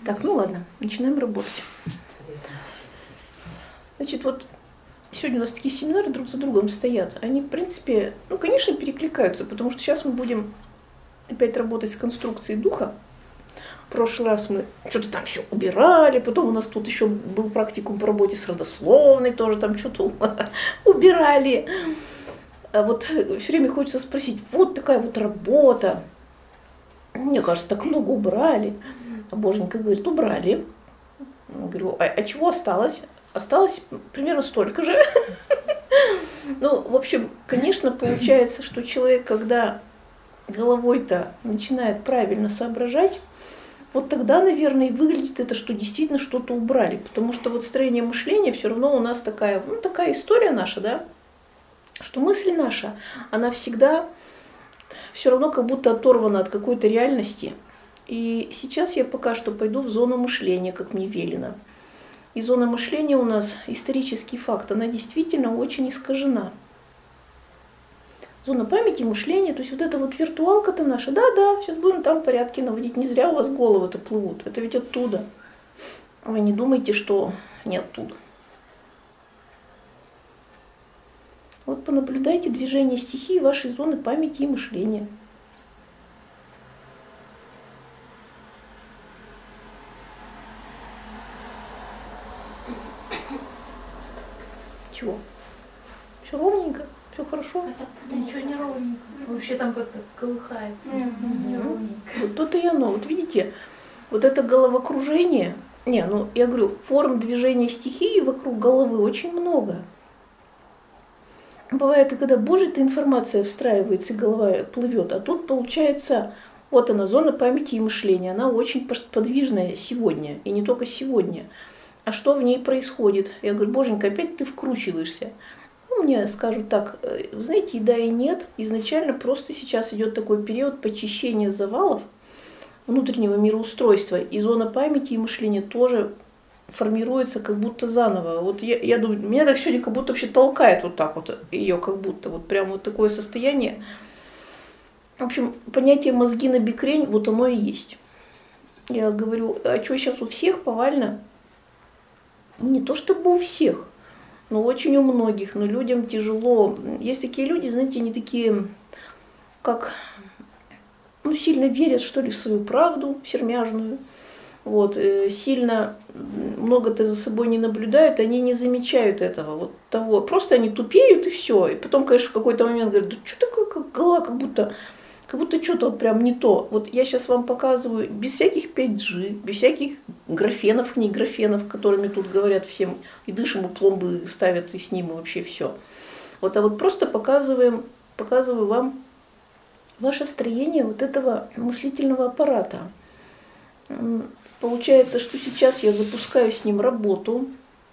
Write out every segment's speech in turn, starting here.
Так, ну ладно, начинаем работать. Значит, вот сегодня у нас такие семинары друг за другом стоят. Они, в принципе, ну, конечно, перекликаются, потому что сейчас мы будем опять работать с конструкцией духа. В прошлый раз мы что-то там все убирали, потом у нас тут еще был практикум по работе с родословной, тоже там что-то убирали. А вот все время хочется спросить, вот такая вот работа. Мне кажется, так много убрали. А Боженька говорит, убрали. Я говорю, а чего осталось? Осталось примерно столько же. Ну, в общем, конечно, получается, что человек, когда головой-то начинает правильно соображать, вот тогда, наверное, и выглядит это, что действительно что-то убрали. Потому что вот строение мышления все равно у нас такая, ну, такая история наша, да, что мысль наша, она всегда все равно как будто оторвана от какой-то реальности. И сейчас я пока что пойду в зону мышления, как мне велено. И зона мышления у нас исторический факт, она действительно очень искажена. Зона памяти, мышления, то есть вот эта вот виртуалка-то наша, да, сейчас будем там порядки наводить, не зря у вас головы-то плывут, это ведь оттуда. Вы не думайте, что не оттуда. Вот понаблюдайте движение стихий вашей зоны памяти и мышления. Чего? Все ровненько? Все хорошо? Это ничего не ровненько. Вообще там как-то колыхается. Не ровненько. Вот то-то и оно. Вот видите, вот это головокружение, я говорю, форм движения стихии вокруг головы очень много. Бывает, и когда Божья-то информация встраивается, и голова плывет, а тут получается, вот она, зона памяти и мышления, она очень подвижная сегодня, и не только сегодня. А что в ней происходит? Я говорю, Боженька, опять ты вкручиваешься. Ну, мне скажут так, вы знаете, и да, и нет. Изначально просто сейчас идет такой период почищения завалов внутреннего мироустройства, и зона памяти и мышления тоже формируется как будто заново. Вот я думаю, меня так сегодня как будто вообще толкает вот так вот ее, как будто вот прям вот такое состояние. В общем, понятие мозги на бикрень, вот оно и есть. Я говорю, а что сейчас у всех повально? Не то чтобы у всех, но очень у многих, но людям тяжело. Есть такие люди, знаете, они такие, как, сильно верят, что ли, в свою правду сермяжную. Вот, сильно много-то за собой не наблюдают, они не замечают этого, вот того. Просто они тупеют и все. И потом, конечно, в какой-то момент говорят, да что такое, как голова, как будто что-то вот прям не то. Вот я сейчас вам показываю без всяких 5G, без всяких графенов, не графенов, которыми тут говорят всем, и дышим, и пломбы ставят, и с ним, и вообще все. Вот, а вот просто показываю вам ваше строение вот этого мыслительного аппарата. Получается, что сейчас я запускаю с ним работу.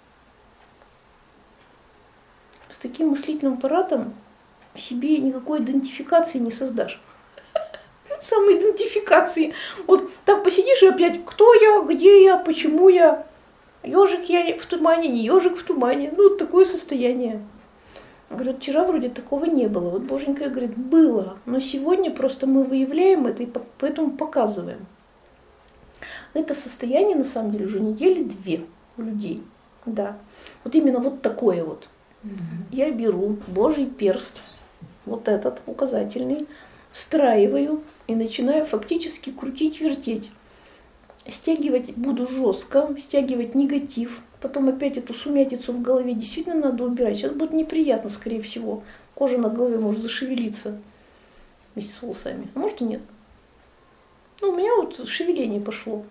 С таким мыслительным аппаратом себе никакой идентификации не создашь. Самоидентификации. Вот так посидишь и опять, кто я, где я, почему я, ежик я в тумане, не ежик в тумане. Ну, вот такое состояние. Говорю, вчера вроде такого не было. Вот Боженька говорит, было, но сегодня просто мы выявляем это и поэтому показываем. Это состояние, на самом деле, уже недели 2 у людей. Да. Вот именно вот такое вот. Я беру Божий перст, вот этот указательный, встраиваю и начинаю фактически крутить, вертеть. Стягивать буду жестко, стягивать негатив. Потом опять эту сумятицу в голове действительно надо убирать. Сейчас будет неприятно, скорее всего. Кожа на голове может зашевелиться вместе с волосами. А может и нет. Ну, у меня вот шевеление пошло.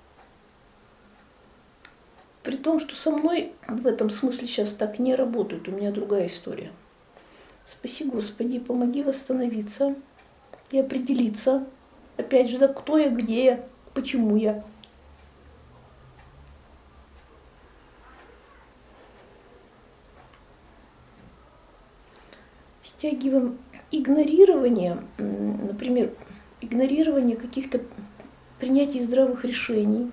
При том, что со мной в этом смысле сейчас так не работают. У меня другая история. Спаси, Господи, помоги восстановиться и определиться. Опять же, да, кто я, где я, почему я. Стягиваем игнорирование, например, игнорирование каких-то принятий здравых решений.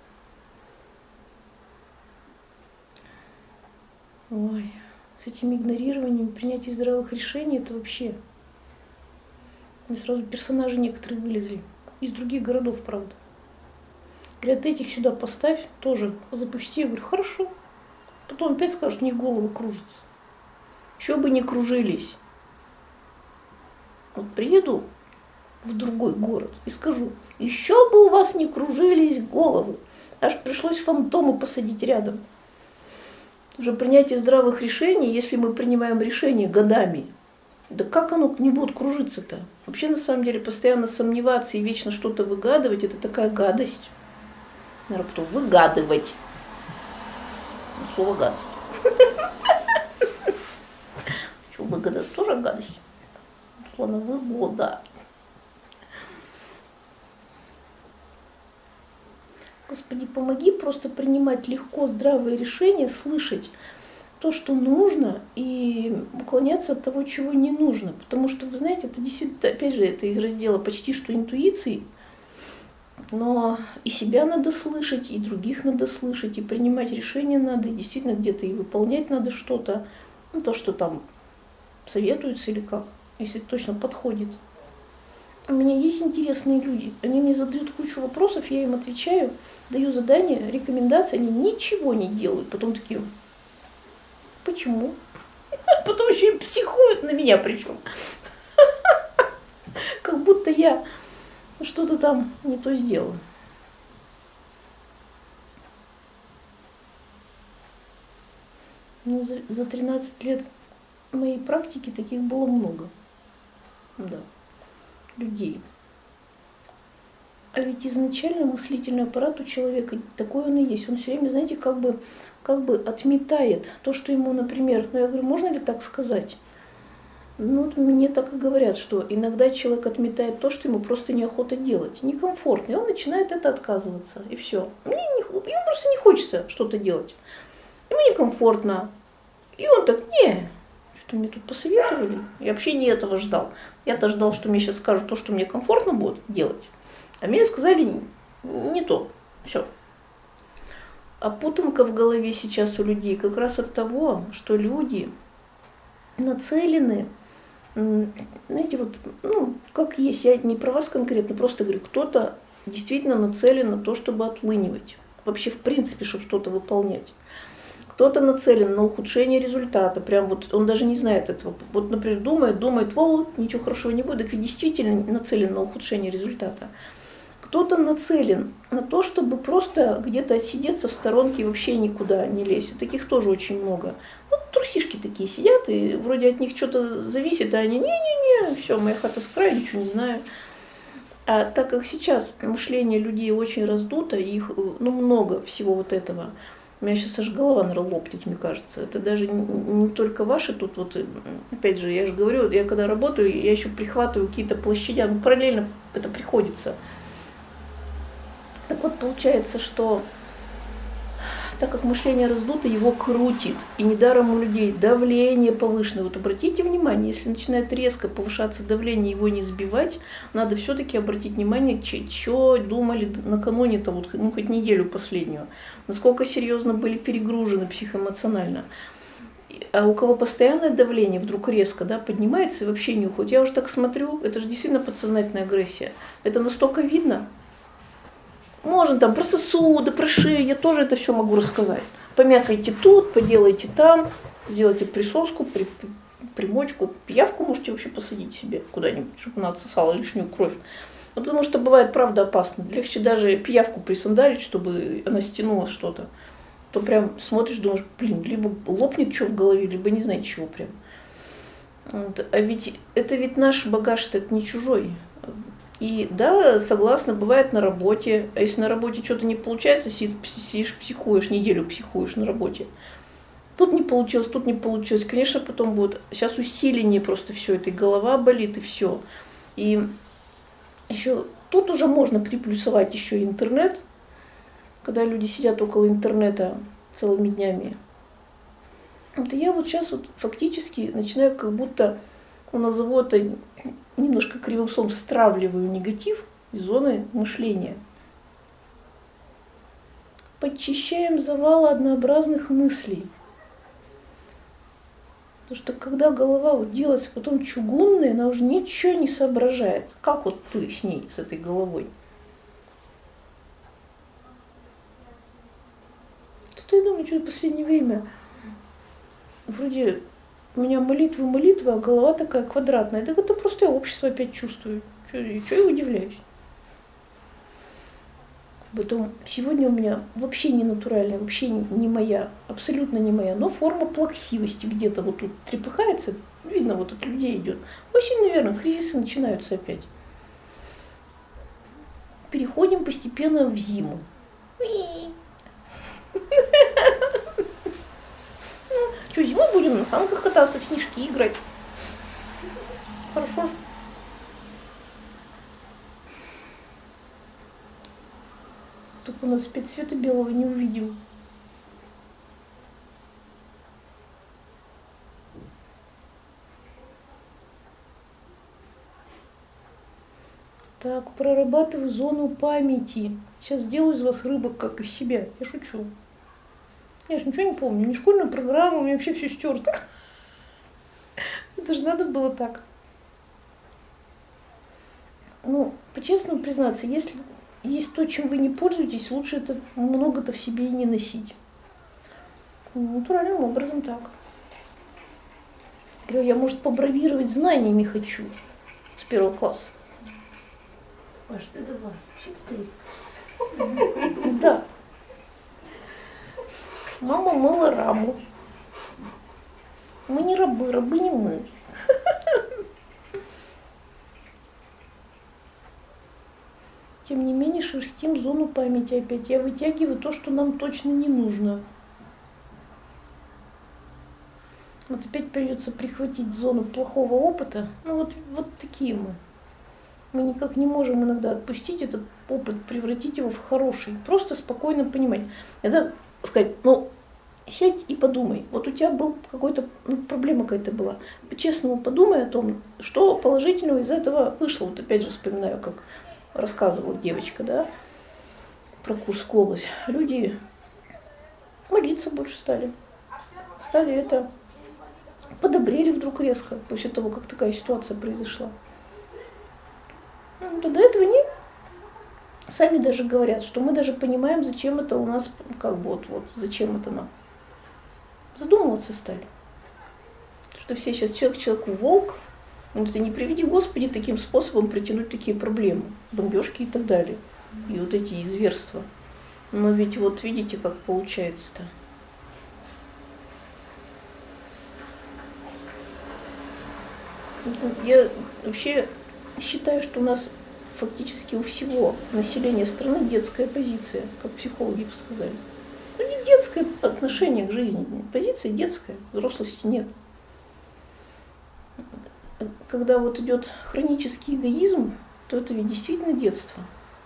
Ой, с этим игнорированием принятия здравых решений это вообще... Мне сразу персонажи некоторые вылезли. Из других городов, правда. Говорят, этих сюда поставь, тоже запусти. Я говорю, хорошо. Потом опять скажут, мне голова кружится. Еще бы не кружились. Вот приеду в другой город и скажу, еще бы у вас не кружились головы. Аж пришлось фантомы посадить рядом. Уже принятие здравых решений, если мы принимаем решения годами, да как оно не будет кружиться-то? Вообще, на самом деле, постоянно сомневаться и вечно что-то выгадывать, это такая гадость. Наверное, потом выгадывать. Слово гадость. Что, выгода тоже гадость? Словно выгода. Господи, помоги просто принимать легко здравые решения, слышать то, что нужно, и уклоняться от того, чего не нужно. Потому что, вы знаете, это действительно, опять же, это из раздела почти что интуиции, но и себя надо слышать, и других надо слышать, и принимать решения надо, и действительно где-то и выполнять надо что-то, ну, то, что там советуется или как, если точно подходит. У меня есть интересные люди, они мне задают кучу вопросов, я им отвечаю, даю задания, рекомендации, они ничего не делают, потом такие, почему? Потом еще и психуют на меня причем. Как будто я что-то там не то сделала. Ну, за 13 лет моей практики таких было много. Да. Людей. А ведь изначально мыслительный аппарат у человека такой он и есть. Он все время, знаете, как бы отметает то, что ему, например, ну я говорю, можно ли так сказать? Ну вот мне так и говорят, что иногда человек отметает то, что ему просто неохота делать, некомфортно, и он начинает это отказываться, и все. Ему просто не хочется что-то делать. Ему некомфортно. И он так, что мне тут посоветовали? Я вообще не этого ждал. Я-то ждал, что мне сейчас скажут то, что мне комфортно будет делать. А мне сказали не то. Все. А путанка в голове сейчас у людей как раз от того, что люди нацелены, знаете, вот, ну, как есть, я не про вас конкретно, просто говорю, кто-то действительно нацелен на то, чтобы отлынивать. Вообще, в принципе, чтобы что-то выполнять. Кто-то нацелен на ухудшение результата, прям вот он даже не знает этого. Вот, например, думает, вот, ничего хорошего не будет, так ведь действительно нацелен на ухудшение результата. Кто-то нацелен на то, чтобы просто где-то отсидеться в сторонке и вообще никуда не лезть. Таких тоже очень много. Ну, трусишки такие сидят, и вроде от них что-то зависит, а они не-не-не, все, моя хата с краю, ничего не знаю. А так как сейчас мышление людей очень раздуто, их много всего вот этого, у меня сейчас аж голова, наверное, лопнет, мне кажется. Это даже не только ваши тут, вот, опять же, я же говорю, я когда работаю, я еще прихватываю какие-то площадя, параллельно это приходится. Так вот, получается, что так как мышление раздуто, его крутит. И недаром у людей давление повышенное. Вот обратите внимание, если начинает резко повышаться давление, его не сбивать, надо все-таки обратить внимание, что думали накануне-то, вот, хоть неделю последнюю. Насколько серьезно были перегружены психоэмоционально. А у кого постоянное давление вдруг резко поднимается и вообще не уходит. Я уже так смотрю, это же действительно подсознательная агрессия. Это настолько видно. Можно там про сосуды, про шею, я тоже это все могу рассказать. Помякайте тут, поделайте там, сделайте присоску, примочку, пиявку можете вообще посадить себе куда-нибудь, чтобы она отсосала лишнюю кровь. Ну, потому что бывает, правда, опасно. Легче даже пиявку присандалить, чтобы она стянула что-то. То прям смотришь, думаешь, либо лопнет что в голове, либо не знаю чего прям. Вот. А ведь это ведь наш багаж-то, это не чужой. И да, согласна, бывает на работе, а если на работе что-то не получается, сидишь, психуешь, неделю психуешь на работе. Тут не получилось, конечно, потом будет, сейчас усиление просто все это, и голова болит, и все. И еще тут уже можно приплюсовать еще и интернет, когда люди сидят около интернета целыми днями. Вот я вот сейчас вот фактически начинаю как будто, назову это немножко кривым словом, стравливаю негатив из зоны мышления. Подчищаем завалы однообразных мыслей. Потому что когда голова вот делается потом чугунной, она уже ничего не соображает. Как вот ты с ней, с этой головой? Что-то я думаю, что в последнее время вроде у меня молитвы, а голова такая квадратная. Так это просто я общество опять чувствую. Чего я удивляюсь? Потом сегодня у меня вообще не натуральная, вообще не моя, абсолютно не моя, но форма плаксивости где-то вот тут трепыхается, видно, вот от людей идет. Очень, наверное, кризисы начинаются опять. Переходим постепенно в зиму. Что, зимой будем на санках кататься, в снежки играть? Хорошо. Только у нас опять цвета белого не увидел. Так, прорабатываю зону памяти. Сейчас сделаю из вас рыбок, как из себя. Я шучу. Я же ничего не помню. Ни школьную программу, у меня вообще все стерто. Это же надо было так. Ну, по-честному признаться, если есть то, чем вы не пользуетесь, лучше это много-то в себе и не носить. Натуральным образом так. Говорю, я, может, побравировать знаниями хочу с 1 класса. Паш, ты давай, что ты? Да. Мама мыла раму. Мы не рабы, рабы не мы. Тем не менее, шерстим зону памяти опять. Я вытягиваю то, что нам точно не нужно. Вот опять придется прихватить зону плохого опыта. Ну вот такие мы. Мы никак не можем иногда отпустить этот опыт, превратить его в хороший. Просто спокойно понимать. Это сказать, сядь и подумай. Вот у тебя был какой-то, проблема какая-то была. По-честному подумай о том, что положительного из этого вышло. Вот опять же вспоминаю, как рассказывала девочка, да, про Курскую область. Люди молиться больше стали. Стали это, подобрели вдруг резко после того, как такая ситуация произошла. До этого они сами даже говорят, что мы даже понимаем, зачем это у нас, зачем это нам. Задумываться стали. Что все сейчас человек человеку волк, это не приведи Господи таким способом притянуть такие проблемы, бомбежки и так далее. И вот эти зверства. Но ведь вот видите, как получается-то. Я вообще считаю, что у нас фактически у всего населения страны детская позиция, как психологи сказали. Не детское отношение к жизни, позиция детская, взрослости нет. Когда вот идет хронический эгоизм, то это ведь действительно детство.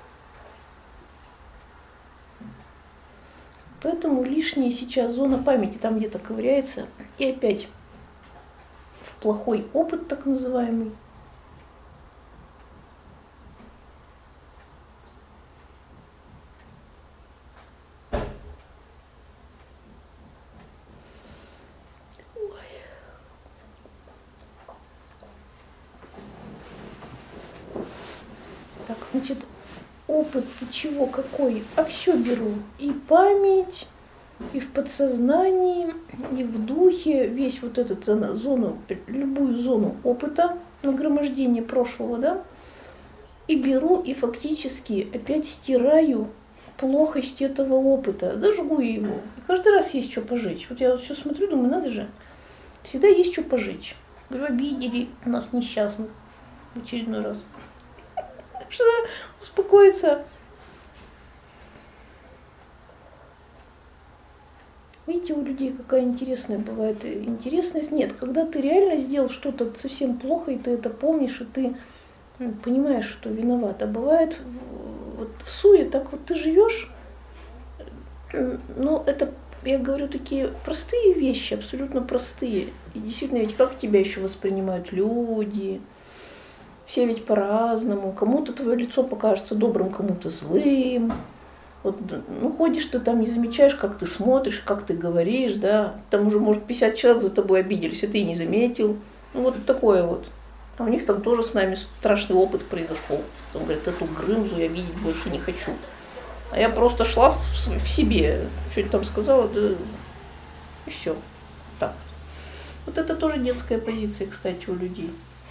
Поэтому лишняя сейчас зона памяти там где-то ковыряется, и опять в плохой опыт так называемый. Так, значит, опыт чего какой? А все беру. И память, и в подсознании, и в духе, весь вот этот зону, любую зону опыта, нагромождение прошлого, да, и беру, и фактически опять стираю плохость этого опыта, да, жгу его. И каждый раз есть что пожечь. Вот я все смотрю, думаю, надо же, всегда есть что пожечь. Говорю, обидели нас несчастных в очередной раз. Что успокоиться. Видите, у людей какая интересная бывает интересность. Нет, когда ты реально сделал что-то совсем плохо, и ты это помнишь, и ты понимаешь, что виноват. А бывает вот в суе так вот ты живешь, но это, я говорю, такие простые вещи, абсолютно простые. И действительно, ведь как тебя еще воспринимают люди? Все ведь по-разному. Кому-то твое лицо покажется добрым, кому-то злым. Вот, ходишь ты там, не замечаешь, как ты смотришь, как ты говоришь, да. Там уже, может, 50 человек за тобой обиделись, и ты не заметил. Вот такое вот. А у них там тоже с нами страшный опыт произошел. Там говорят, эту Грымзу я видеть больше не хочу. А я просто шла в себе, что-нибудь там сказала, да и все. Так. Вот это тоже детская позиция, кстати, у людей.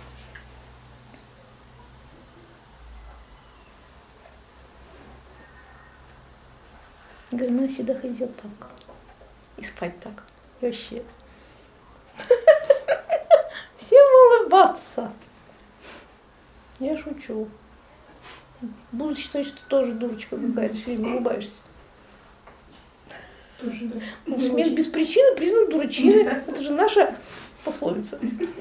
Говорю, она всегда ходила так. И спать так. И вообще. Всем улыбаться. Я шучу. Буду считать, что ты тоже дурочка какая-то, все время улыбаешься. Тоже, да. Ну, смех без причины признак дурачины. Это же наша пословица.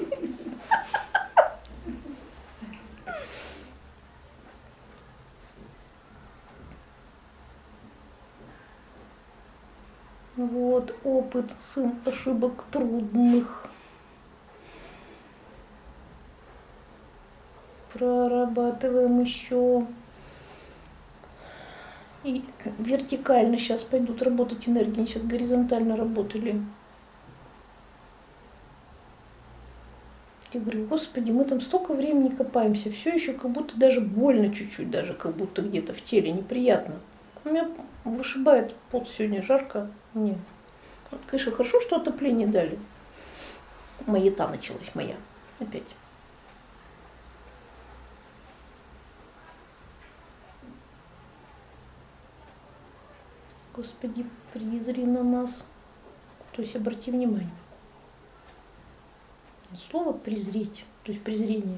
Вот опыт, сын ошибок трудных. Прорабатываем еще. И вертикально сейчас пойдут работать энергии, сейчас горизонтально работали. Я говорю, Господи, мы там столько времени копаемся, все еще как будто даже больно чуть-чуть, даже как будто где-то в теле неприятно. У меня вышибает пот сегодня, жарко. Нет. Вот, конечно, хорошо, что отопление дали. Маята началась моя опять. Господи, презри на нас. То есть обрати внимание. Слово презреть, то есть презрение.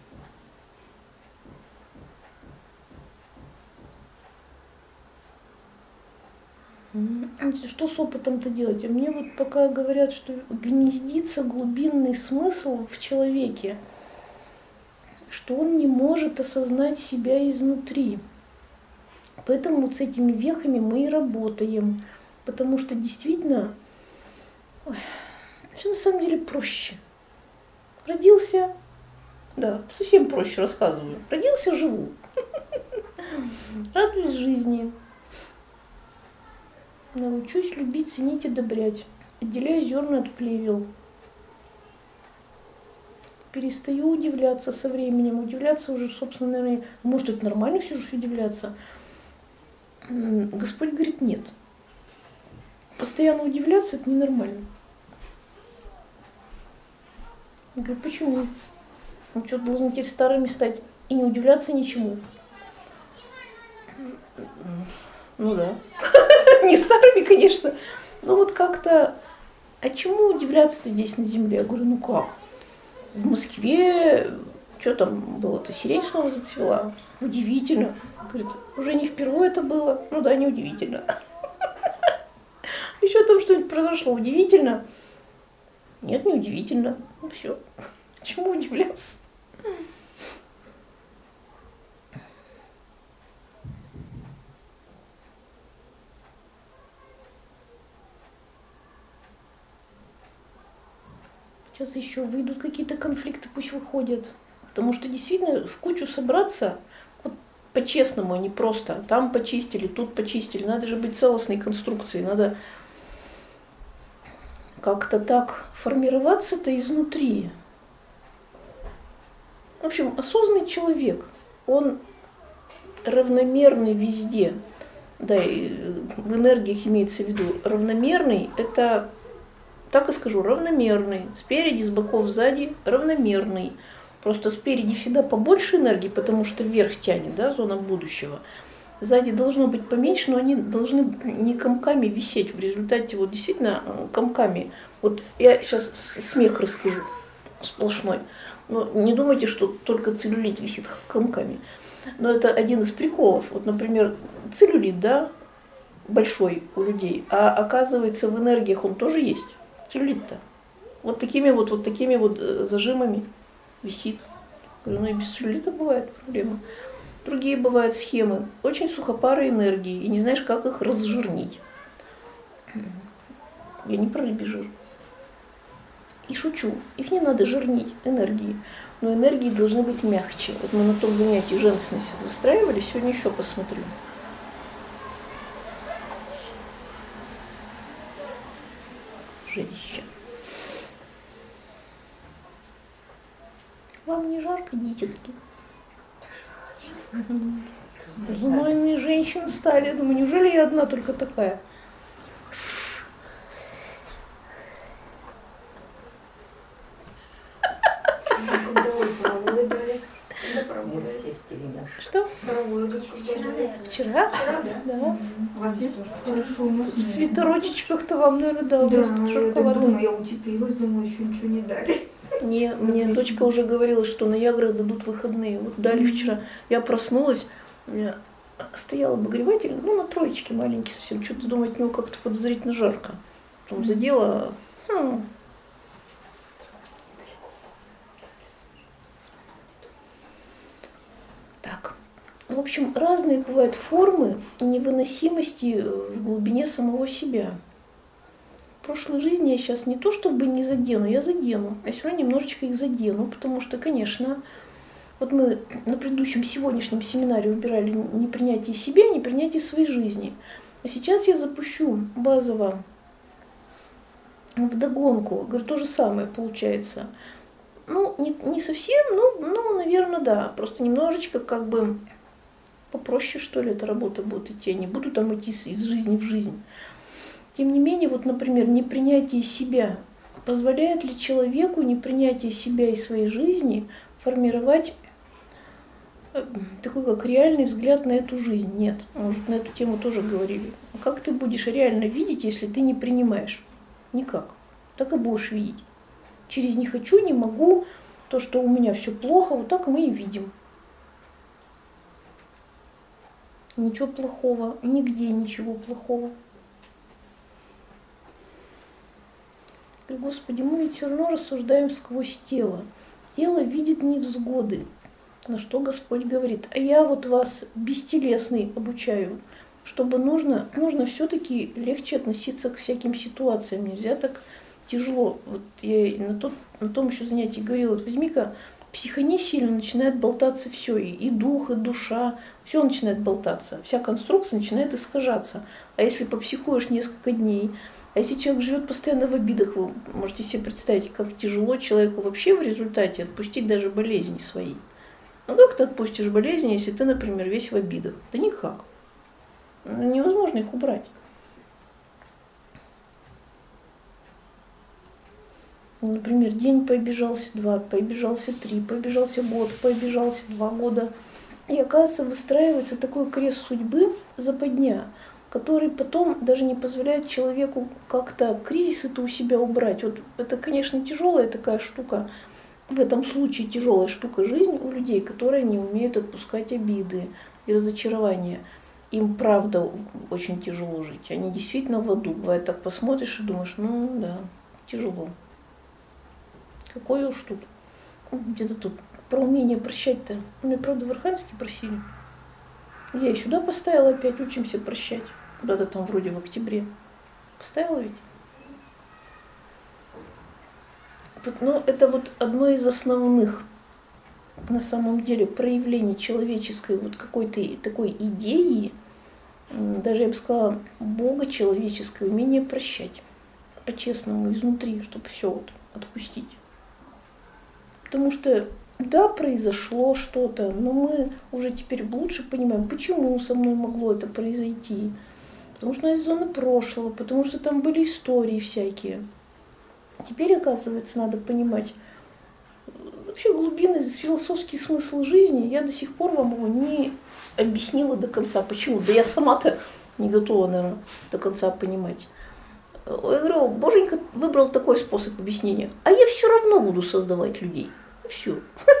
Что с опытом-то делать? А мне вот пока говорят, что гнездится глубинный смысл в человеке, что он не может осознать себя изнутри. Поэтому вот с этими вехами мы и работаем. Потому что действительно все на самом деле проще. Родился, да, совсем проще рассказываю. Родился, живу. Радуюсь жизни. Научусь любить, ценить, одобрять. Отделяю зерна от плевел. Перестаю удивляться со временем. Удивляться уже, собственно, наверное, может, это нормально все же удивляться. Господь говорит, нет. Постоянно удивляться – это ненормально. Я говорю, почему? Ну что, должны теперь старыми стать и не удивляться ничему? Ну да. Не старыми, конечно. Но вот как-то, а чему удивляться-то здесь на земле? Я говорю, ну как? В Москве, что там было-то, сирень снова зацвела? Удивительно. Говорит, уже не впервые это было. Ну да, неудивительно. Еще там что-нибудь произошло удивительно? Нет, не удивительно. Ну все. Чему удивляться? Сейчас еще выйдут какие-то конфликты, пусть выходят. Потому что действительно в кучу собраться, вот по-честному, а не просто. Там почистили, тут почистили. Надо же быть целостной конструкцией. Надо как-то так формироваться-то изнутри. В общем, осознанный человек, он равномерный везде. Да, и в энергиях имеется в виду равномерный, это, так и скажу, равномерный. Спереди, с боков, сзади равномерный. Просто спереди всегда побольше энергии, потому что вверх тянет, да, зона будущего. Сзади должно быть поменьше, но они должны не комками висеть. В результате вот действительно комками. Вот я сейчас смех расскажу сплошной. Но не думайте, что только целлюлит висит комками. Но это один из приколов. Вот, например, целлюлит, да, большой у людей, а оказывается в энергиях он тоже есть. Целлюлит-то. Вот такими вот зажимами висит. Говорю, ну и без целлюлита бывает проблема. Другие бывают схемы. Очень сухопарые энергии, и не знаешь, как их разжирнить. Я не про рыбий жир. И шучу. Их не надо жирнить, энергии. Но энергии должны быть мягче. Вот мы на том занятии женственность выстраивали, сегодня еще посмотрю. Женщина. Вам не жарко, дитятки? Знойные женщины стали. Я думаю, неужели я одна только такая? Что? Вчера? Да. У вас есть? Хорошо, у нас В свитерочечках-то вам, наверное, да, у Да, вас тут я так шоколад. думаю, я утеплилась, думаю, еще ничего не дали. Мне дочка уже говорила, что на Яграх дадут выходные. Вот дали вчера. Я проснулась, у меня стоял обогреватель, на троечке маленький совсем. Что-то думаю, от него как-то подозрительно жарко. Потом задела. Так. В общем, разные бывают формы невыносимости в глубине самого себя. В прошлой жизни я сейчас не то чтобы не задену, я задену. Я все равно немножечко их задену, потому что, конечно, вот мы на предыдущем сегодняшнем семинаре выбирали непринятие себя, непринятие своей жизни. А сейчас я запущу базово вдогонку. Говорю, то же самое получается. Не совсем, наверное, да. Просто немножечко как бы попроще, что ли, эта работа будет идти. Я не буду там идти из жизни в жизнь. Тем не менее, вот, например, непринятие себя. Позволяет ли человеку непринятие себя и своей жизни формировать такой как реальный взгляд на эту жизнь? Нет. Может, на эту тему тоже говорили. А как ты будешь реально видеть, если ты не принимаешь? Никак. Так и будешь видеть. Через «не хочу», «не могу», то, что у меня все плохо, вот так мы и видим. Ничего плохого, нигде ничего плохого. Господи, мы ведь все равно рассуждаем сквозь тело. Тело видит невзгоды. На что Господь говорит: а я вот вас бестелесный обучаю, чтобы нужно все-таки легче относиться к всяким ситуациям. Нельзя так тяжело. Вот я на том еще занятии говорила, вот возьми-ка, психоне сильно начинает болтаться все, и дух, и душа, все начинает болтаться, вся конструкция начинает искажаться. А если попсихуешь несколько дней, а если человек живет постоянно в обидах, вы можете себе представить, как тяжело человеку вообще в результате отпустить даже болезни свои. Как ты отпустишь болезни, если ты, например, весь в обидах? Да никак. Невозможно их убрать. Например, день пообижался 2, пообижался 3, пообижался год, пообижался 2 года. И, оказывается, выстраивается такой крест судьбы, западня, который потом даже не позволяет человеку как-то кризисы-то у себя убрать. Вот это, конечно, тяжелая такая штука. В этом случае тяжелая штука жизни у людей, которые не умеют отпускать обиды и разочарования. Им, правда, очень тяжело жить. Они действительно в аду. Бывает, так посмотришь и думаешь, да, тяжело. Какое уж тут. Где-то тут про умение прощать-то. Меня, правда, в Архангельске просили. Я и сюда поставила опять, учимся прощать. Куда-то там вроде в октябре. Поставила ведь? Но это вот одно из основных, на самом деле, проявлений человеческой вот какой-то такой идеи, даже я бы сказала, Бога человеческое, умение прощать по-честному, изнутри, чтобы все вот отпустить. Потому что, да, произошло что-то, но мы уже теперь лучше понимаем, почему со мной могло это произойти. Потому что у нас зона прошлого, потому что там были истории всякие. Теперь, оказывается, надо понимать вообще глубинный философский смысл жизни. Я до сих пор вам его не объяснила до конца. Почему? Да я сама-то не готова, наверное, до конца понимать. Я говорю, Боженька выбрал такой способ объяснения. А я все равно буду создавать людей. Все.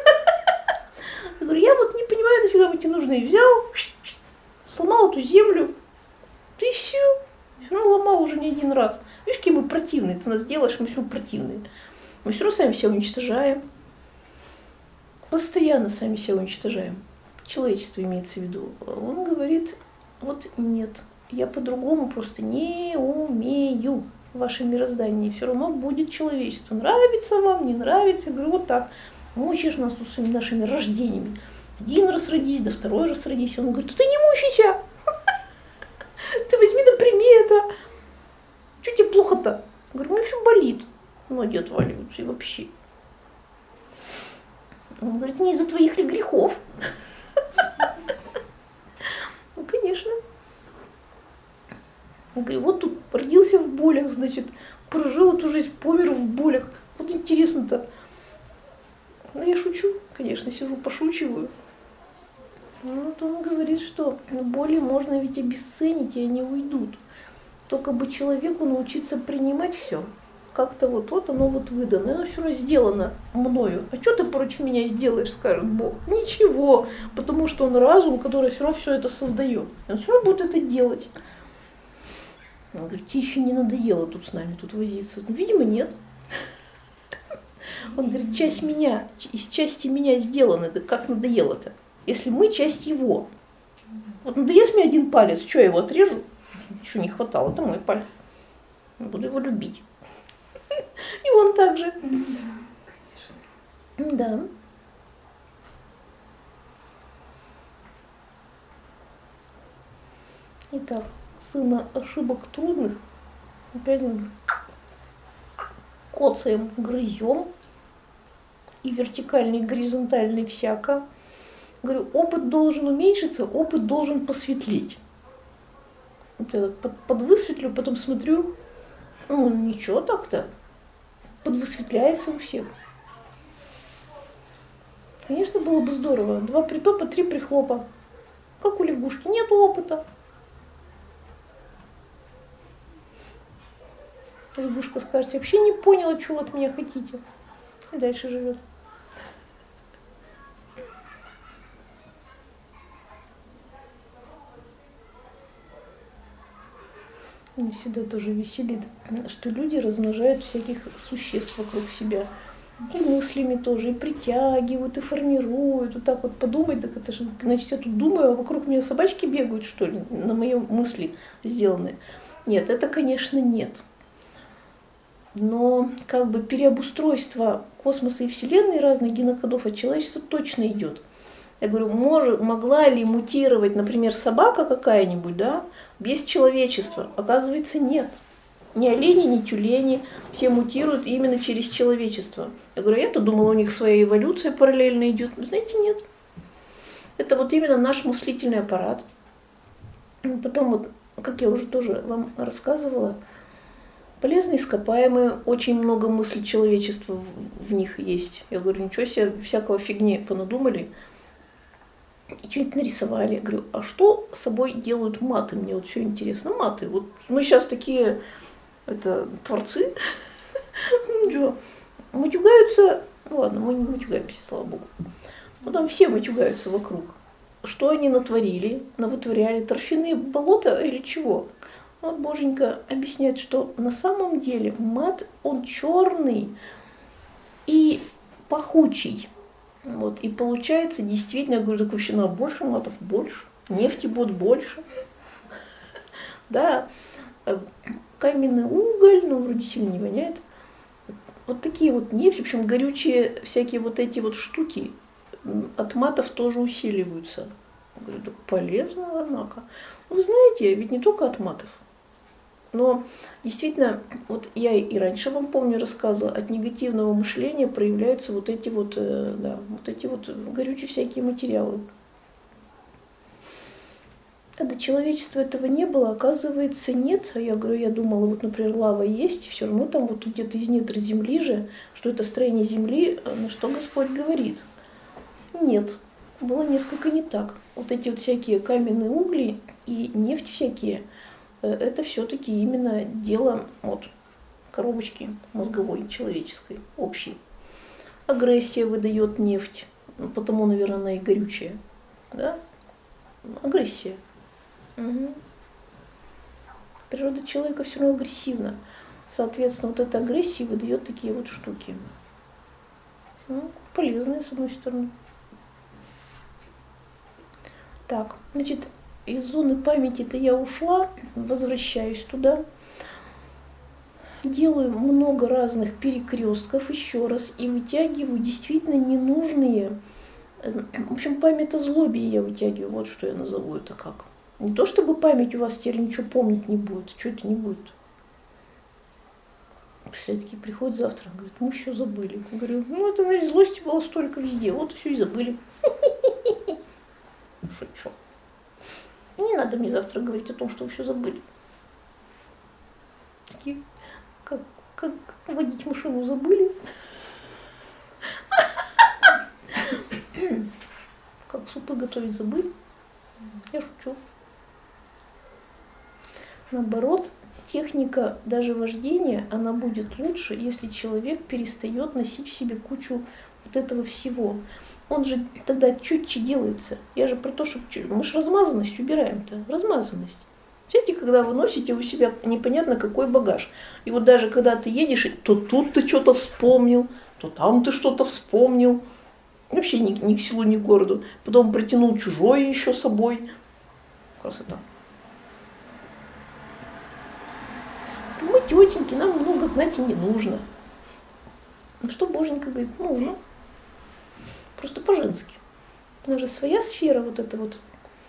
Я говорю, я вот не понимаю, нафига мне эти нужны. Взял, сломал эту землю, и все. Все равно ломал уже не один раз. Видишь, какие мы противные. Ты нас делаешь, мы все равно противные. Мы все равно сами себя уничтожаем. Постоянно сами себя уничтожаем. Человечество имеется в виду. Он говорит, вот нет. Я по-другому просто не умею. Ваше мироздание все равно будет человечество. Нравится вам, не нравится. Я говорю, вот так. Мучаешь нас тут своими нашими рождениями. Один раз родись, да второй раз родись. Он говорит, ты не мучайся. Ты возьми да прими это. Что тебе плохо-то? Говорю, мне все болит. Ноги отваливаются и вообще. Он говорит, не из-за твоих ли грехов? Он говорит, вот тут родился в болях, значит, прожил эту жизнь, помер в болях. Вот интересно-то. Ну, я шучу, конечно, сижу, пошучиваю. Ну, вот он говорит, что боли можно ведь обесценить, и они уйдут. Только бы человеку научиться принимать все. Как-то вот оно вот выдано, оно все равно сделано мною. А что ты против меня сделаешь, скажет Бог? Ничего, потому что он разум, который все равно все это создает. Он все равно будет это делать. Он говорит, тебе еще не надоело тут с нами тут возиться. Ну, видимо, нет. Он говорит, часть меня, из части меня сделаны, да как надоело-то? Если мы часть его. Вот надоест мне один палец, что я его отрежу? Еще не хватало, это мой палец. Буду его любить. И он также. Да. Итак, сына ошибок трудных опять коцаем, грызем. И вертикальный, и горизонтальный всяко. Говорю, опыт должен уменьшиться, опыт должен посветлеть. Вот я подвысветлю, потом смотрю, ну ничего так-то, подвысветляется у всех. Конечно, было бы здорово. 2 притопа, 3 прихлопа. Как у лягушки, нет опыта. Лягушка скажет, я вообще не поняла, что вы от меня хотите. И дальше живет. Меня всегда тоже веселит, что люди размножают всяких существ вокруг себя. И мыслями тоже, и притягивают, и формируют. Вот так вот подумать, так это же, значит, я тут думаю, а вокруг меня собачки бегают, что ли, на мои мысли сделаны. Нет, это, конечно, нет. Но как бы переобустройство космоса и Вселенной разных генокодов от человечества точно идет. Я говорю, могла ли мутировать, например, собака какая-нибудь, да, без человечества? Оказывается, нет. Ни олени, ни тюлени, все мутируют именно через человечество. Я говорю, я-то думала, у них своя эволюция параллельно идет. Но знаете, нет. Это вот именно наш мыслительный аппарат. Потом, вот, как я уже тоже вам рассказывала, полезные ископаемые, очень много мыслей человечества в них есть. Я говорю, ничего себе, всякого фигни понадумали. И что-нибудь нарисовали. Я говорю, а что с собой делают маты? Мне вот все интересно. Маты. Вот мы сейчас такие творцы. Ну что, матюгаются. Ну ладно, мы не матюгаемся, слава богу. Ну там все матюгаются вокруг. Что они натворили? Навытворяли торфяные болота или чего? Вот Боженька объясняет, что на самом деле мат, он черный и пахучий. Вот, и получается, действительно, я говорю, так вообще надо больше матов, больше, нефти будет больше. Да, каменный уголь, ну, вроде сильно не воняет. Вот такие вот нефти, в общем, горючие всякие вот эти вот штуки от матов тоже усиливаются. Я говорю, так полезно, однако. Вы знаете, ведь не только от матов. Но действительно, вот я и раньше вам помню рассказывала, от негативного мышления проявляются вот эти вот горючие всякие материалы. А до человечества этого не было, оказывается, нет. А я говорю, я думала, вот, например, лава есть, все равно там вот где-то из недр земли же, что это строение земли, на что Господь говорит. Нет, было несколько не так. Вот эти вот всякие каменные угли и нефть всякие, это все-таки именно дело вот, коробочки мозговой, человеческой, общей. Агрессия выдает нефть, потому, наверное, она и горючая. Да? Агрессия. Угу. Природа человека все равно агрессивна. Соответственно, вот эта агрессия выдает такие вот штуки. Ну, полезные, с одной стороны. Так, значит, из зоны памяти-то я ушла, возвращаюсь туда, делаю много разных перекрестков еще раз и вытягиваю действительно ненужные, в общем, память о злобе я вытягиваю, вот что я назову это как. Не то чтобы память у вас теперь ничего помнить не будет, что это не будет. Все-таки приходит завтра, говорит, мы все забыли. Я говорю, ну это, значит, злости было столько везде, вот все и забыли. Шучу. Не надо мне завтра говорить о том, что вы все забыли. девочки, как водить машину забыли. Как супы готовить забыли. Я шучу. Наоборот, техника даже вождения, она будет лучше, если человек перестает носить в себе кучу вот этого всего. Он же тогда четче делается. Я же про то, что мы же размазанность убираем-то. Размазанность. Знаете, когда вы носите у себя непонятно какой багаж. И вот даже когда ты едешь, то тут ты что-то вспомнил, то там ты что-то вспомнил. Вообще ни к селу, ни к городу. Потом притянул чужое еще с собой. Красота. Мы тетеньки, нам много знать и не нужно. Ну что Боженька говорит, нужно. Просто по-женски. У нас же своя сфера, вот это вот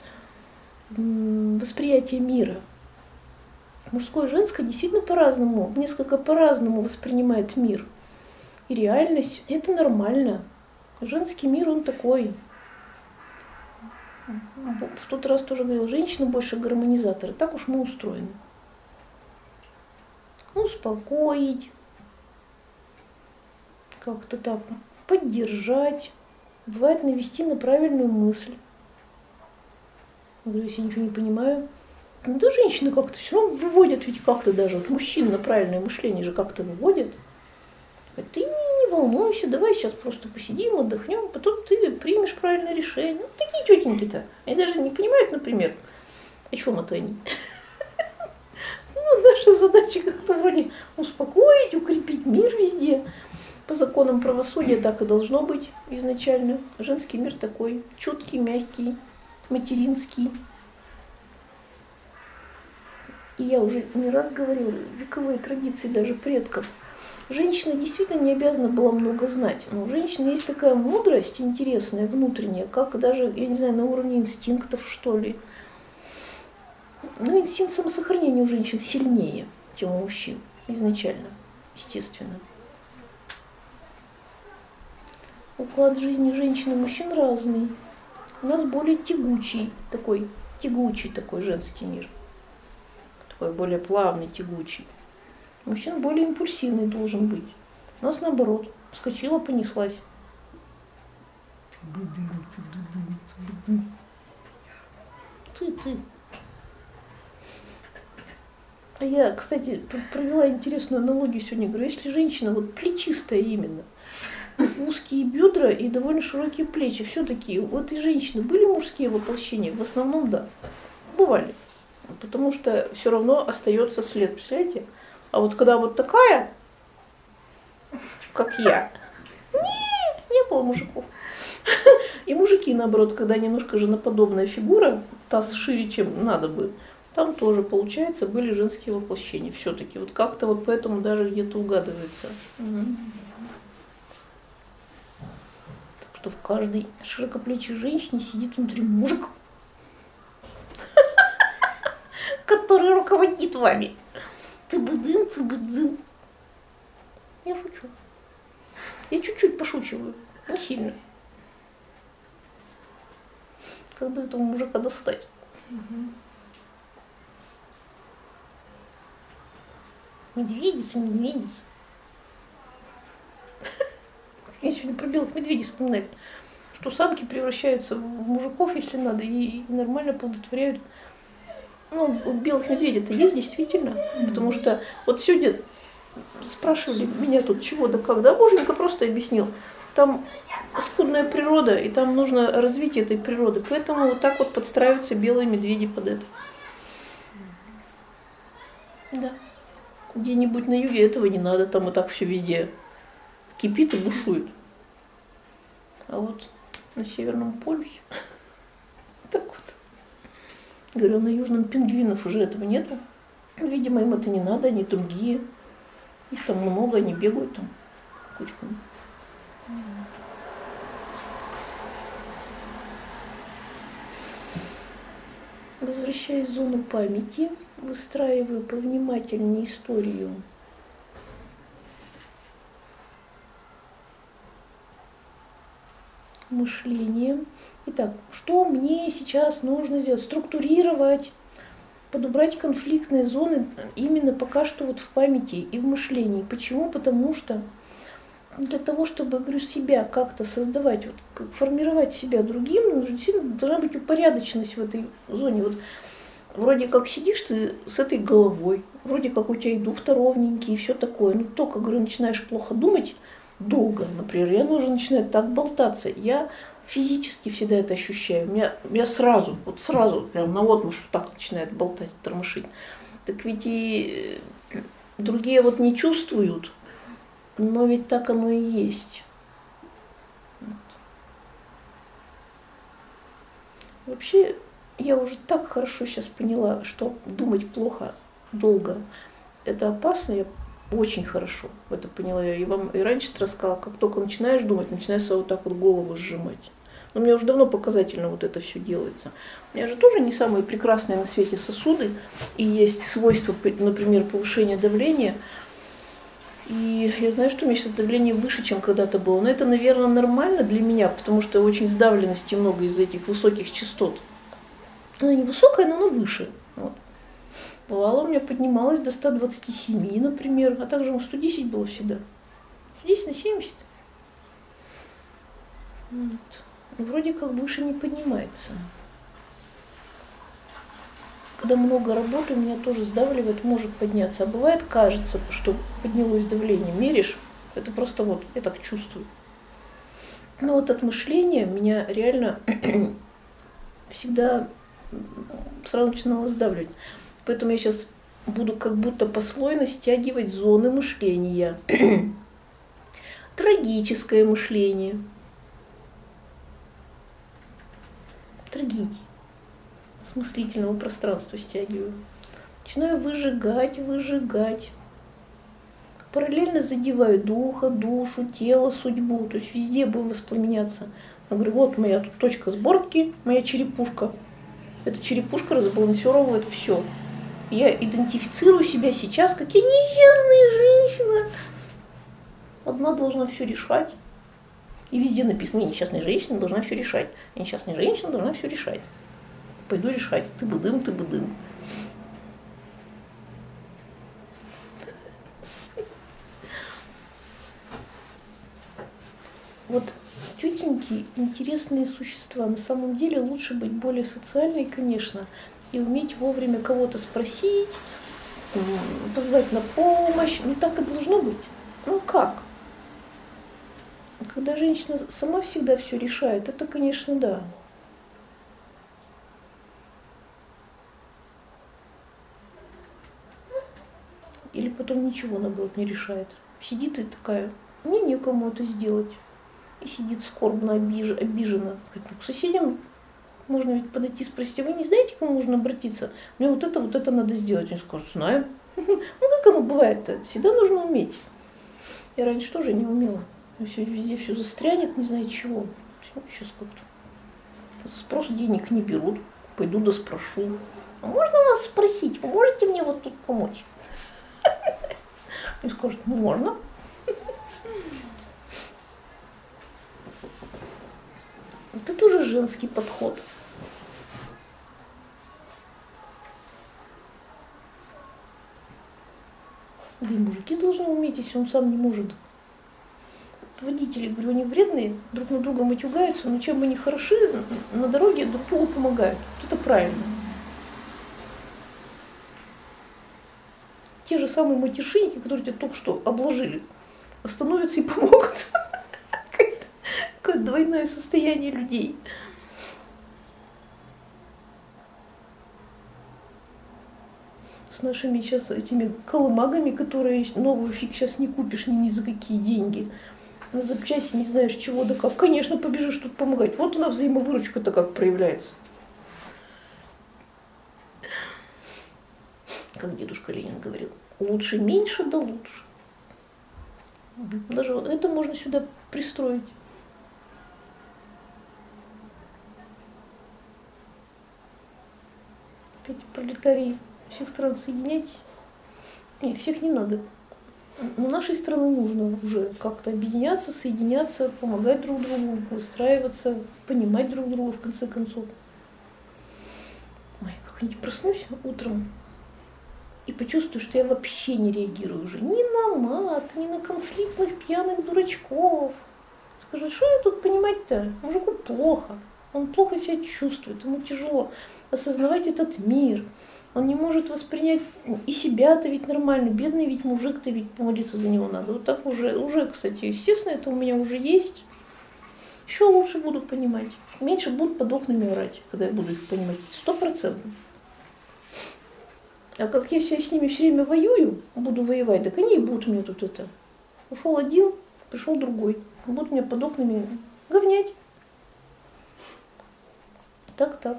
восприятие мира. Мужское и женское действительно по-разному, несколько по-разному воспринимает мир. И реальность, это нормально. Женский мир, он такой. В тот раз тоже говорил, женщина больше гармонизаторы. Так уж мы устроены. Успокоить, как-то так, поддержать, бывает навести на правильную мысль. Я говорю, если я ничего не понимаю, ну да, женщины как-то все равно выводят, ведь как-то даже, вот мужчин на правильное мышление же как-то выводят. Ты не волнуйся, давай сейчас просто посидим, отдохнем, потом ты примешь правильное решение. Ну, такие тетеньки-то, они даже не понимают, например, о чем это они. Наша задача как-то вроде успокоить, укрепить мир везде. По законам правосудия так и должно быть изначально. Женский мир такой чуткий, мягкий, материнский. И я уже не раз говорила, вековые традиции даже предков. Женщина действительно не обязана была много знать. Но у женщины есть такая мудрость интересная, внутренняя, как даже, я не знаю, на уровне инстинктов, что ли. Ну, инстинкт самосохранения у женщин сильнее, чем у мужчин изначально, естественно. Уклад жизни женщин и мужчин разный. У нас более тягучий такой женский мир. Такой более плавный, тягучий. У мужчин более импульсивный должен быть. У нас наоборот, вскочила, понеслась. Ты. А я, кстати, провела интересную аналогию сегодня. Говорю, если женщина вот плечистая именно, узкие бедра и довольно широкие плечи, все такие, вот и женщины были мужские воплощения? В основном да, бывали. Потому что все равно остается след, представляете? А вот когда вот такая, как я, не было мужиков. И мужики, наоборот, когда немножко женоподобная фигура, таз шире, чем надо бы, там тоже, получается, были женские воплощения. Все-таки вот как-то вот поэтому даже где-то угадывается. Так что в каждой широкоплечей женщине сидит внутри мужик, который руководит вами. Ты-бы-дым. Я шучу. Я чуть-чуть пошучиваю, не сильно. Как бы этого мужика достать? Медведица. Я сегодня про белых медведей вспоминаю, что самки превращаются в мужиков, если надо, и нормально плодотворяют. Ну, у белых медведей-то есть действительно, потому что вот сегодня спрашивали меня тут чего да когда, Боженька просто объяснил. Там скудная природа, и там нужно развитие этой природы, поэтому вот так вот подстраиваются белые медведи под это. Да. Где-нибудь на юге этого не надо, там и так все везде кипит и бушует. А вот на Северном полюсе так вот. Говорю, на Южном пингвинов уже этого нету. Видимо, им это не надо, они другие. Их там много, они бегают там кучками. Возвращаясь в зону памяти, выстраиваю повнимательнее историю. Мышлением. Итак, что мне сейчас нужно сделать? Структурировать подобрать конфликтные зоны именно пока что вот в памяти и в мышлении. Почему? Потому что для того, чтобы, говорю, себя как-то создавать, вот, как формировать себя другим, действительно должна быть упорядоченность в этой зоне. Вот вроде как сидишь ты с этой головой, вроде как у тебя и дух-то ровненький, и все такое. Но только, говорю, начинаешь плохо думать долго, например, я уже начинаю так болтаться. Я физически всегда это ощущаю. У меня сразу, прям наотмашь вот так начинает болтать, тормошить. Так ведь и другие вот не чувствуют, но ведь так оно и есть. Вообще, я уже так хорошо сейчас поняла, что думать плохо, долго, это опасно, я очень хорошо это поняла. Я вам и раньше рассказала, как только начинаешь думать, начинаешь вот так вот голову сжимать. Но мне уже давно показательно вот это все делается. У меня же тоже не самые прекрасные на свете сосуды, и есть свойства, например, повышения давления. И я знаю, что у меня сейчас давление выше, чем когда-то было. Но это, наверное, нормально для меня, потому что очень сдавленности много из-за этих высоких частот. Она не высокая, но она выше. Вот. Бывало, у меня поднималась до 127, например, а также 110 было всегда. 110 на 70. Вот. Вроде как выше не поднимается. Когда много работы, меня тоже сдавливает, может подняться. А бывает, кажется, что поднялось давление. Меришь, это просто вот, я так чувствую. Но вот от мышления меня реально всегда сразу начинало сдавливать. Поэтому я сейчас буду как будто послойно стягивать зоны мышления. Трагическое мышление. Трагедии. С мыслительного пространства стягиваю. Начинаю выжигать. Параллельно задеваю духа, душу, тело, судьбу. То есть везде будем воспламеняться. Я говорю, вот моя тут точка сборки, моя черепушка. Эта черепушка разбалансировывает все. Я идентифицирую себя сейчас как я несчастная женщина. Одна должна все решать. И везде написано, несчастная женщина должна все решать. Несчастная женщина должна все решать. Пойду решать. Ты быдым. Вот тетеньки интересные существа. На самом деле лучше быть более социальной, конечно, и уметь вовремя кого-то спросить, позвать на помощь. Ну так и должно быть. Ну как? Когда женщина сама всегда все решает, это, конечно, да. Или потом ничего, наоборот, не решает. Сидит и такая, мне некому это сделать. И сидит скорбно, обижена. Говорит, ну, к соседям можно ведь подойти и спросить, а вы не знаете, к кому нужно обратиться? Мне вот это надо сделать. Они скажут, знаем. Ну как оно бывает-то? Всегда нужно уметь. Я раньше тоже не умела. Везде все застрянет, не знаю чего. Сейчас как-то. Спрос денег не берут. Пойду да спрошу. А можно вас спросить, вы можете мне вот тут помочь? Они скажут, можно. Это тоже женский подход. Да и мужики должны уметь, если он сам не может. Водители, говорю, они вредные, друг на друга матюгаются, но чем они хороши, на дороге друг другу помогают. Вот это правильно. Те же самые матершинники, которые тебя только что обложили, остановятся и помогут. Какое двойное состояние людей. С нашими сейчас этими колымагами, которые новую фиг сейчас не купишь ни за какие деньги. На запчасти не знаешь чего да как. Конечно, побежишь тут помогать. Вот она взаимовыручка-то как проявляется. Как дедушка Ленин говорил, лучше меньше, да лучше. Даже вот это можно сюда пристроить. Опять пролетарии всех стран соединять. Нет, всех не надо. Но нашей страны нужно уже как-то объединяться, соединяться, помогать друг другу, выстраиваться, понимать друг друга в конце концов. Ой, как как-нибудь проснусь утром и почувствую, что я вообще не реагирую уже ни на мат, ни на конфликтных пьяных дурачков. Скажу, что я тут понимать-то? Мужику плохо, он плохо себя чувствует, ему тяжело осознавать этот мир. Он не может воспринять и себя-то ведь нормально, бедный ведь мужик-то ведь помолиться за него надо. Вот так уже, кстати, естественно, это у меня уже есть. Еще лучше буду понимать. Меньше будут под окнами орать, когда я буду их понимать. 100%. А как я с ними все время воюю, буду воевать, так они и будут мне тут это. Ушел один, пришел другой. Будут меня под окнами говнять. Так.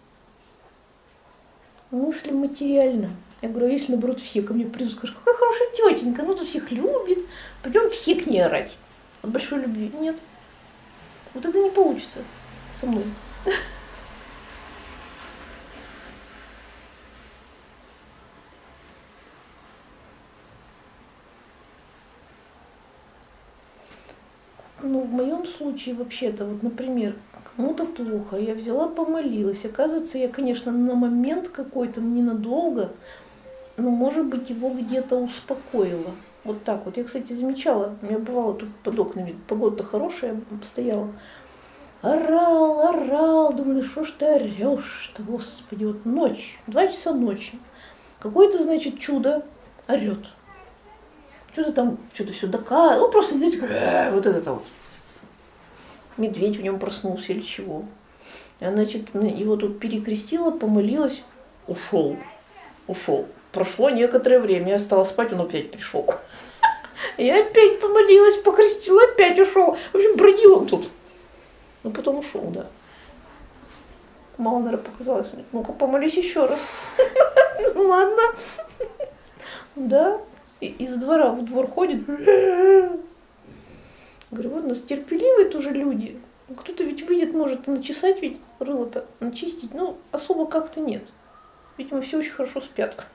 Мысли материально. Я говорю, если наоборот все ко мне придут, скажут, какая хорошая тетенька, ну тут всех любит, пойдем все к ней орать. От большой любви. Нет. Вот это не получится со мной. Ну, в моем случае вообще-то, вот, например, кому-то плохо, я взяла, помолилась. Оказывается, я, конечно, на момент какой-то, ненадолго, но, может быть, его где-то успокоила. Вот так вот. Я, кстати, замечала, у меня бывало тут под окнами, погода хорошая стояла. Орал, думаю, что ж ты орешь-то, Господи, вот ночь, 2 часа ночи. Какое-то, значит, чудо орет. Что-то там, что-то все доказывает. Ну, просто, знаете, вот это вот. Медведь в нем проснулся или чего. Я, значит, его тут перекрестила, помолилась, ушел. Прошло некоторое время, я стала спать, он опять пришел. Я опять помолилась, покрестила, опять ушел. В общем, бродил он тут. Но потом ушел, да. Мало, наверное, показалось. Ну-ка, помолись еще раз. Ладно. Да. Из двора в двор ходит. Говорю, вот у нас терпеливые тоже люди. Кто-то ведь выйдет, может, начесать ведь рыло-то, начистить. Но особо как-то нет. Видимо, все очень хорошо спят.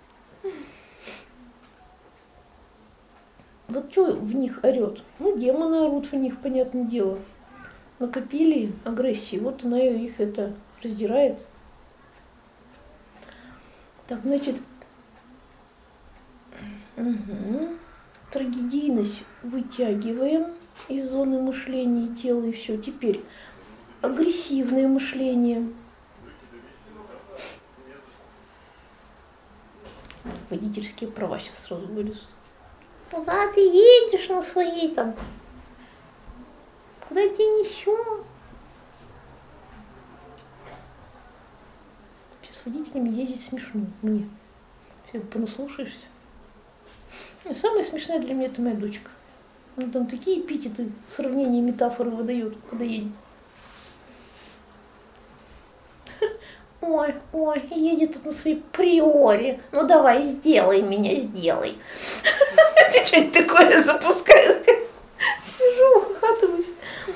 Вот что в них орет? Ну, демоны орут в них, понятное дело. Накопили агрессии, вот она их это раздирает. Так, значит, трагедийность вытягиваем из зоны мышления и тела, и все. Теперь агрессивное мышление. Водительские права сейчас сразу вылезут. Куда ты едешь на своей там? Куда тебя несем? Сейчас с водителями ездить смешно мне. Все, понаслушаешься. И самая смешная для меня это моя дочка. Она там такие эпитеты, сравнения, метафоры выдает, когда едет. Ой, едет тут на своей приоре. Ну давай, сделай меня, сделай. Ты что-нибудь такое запускаешь? Сижу, ухахатываюсь.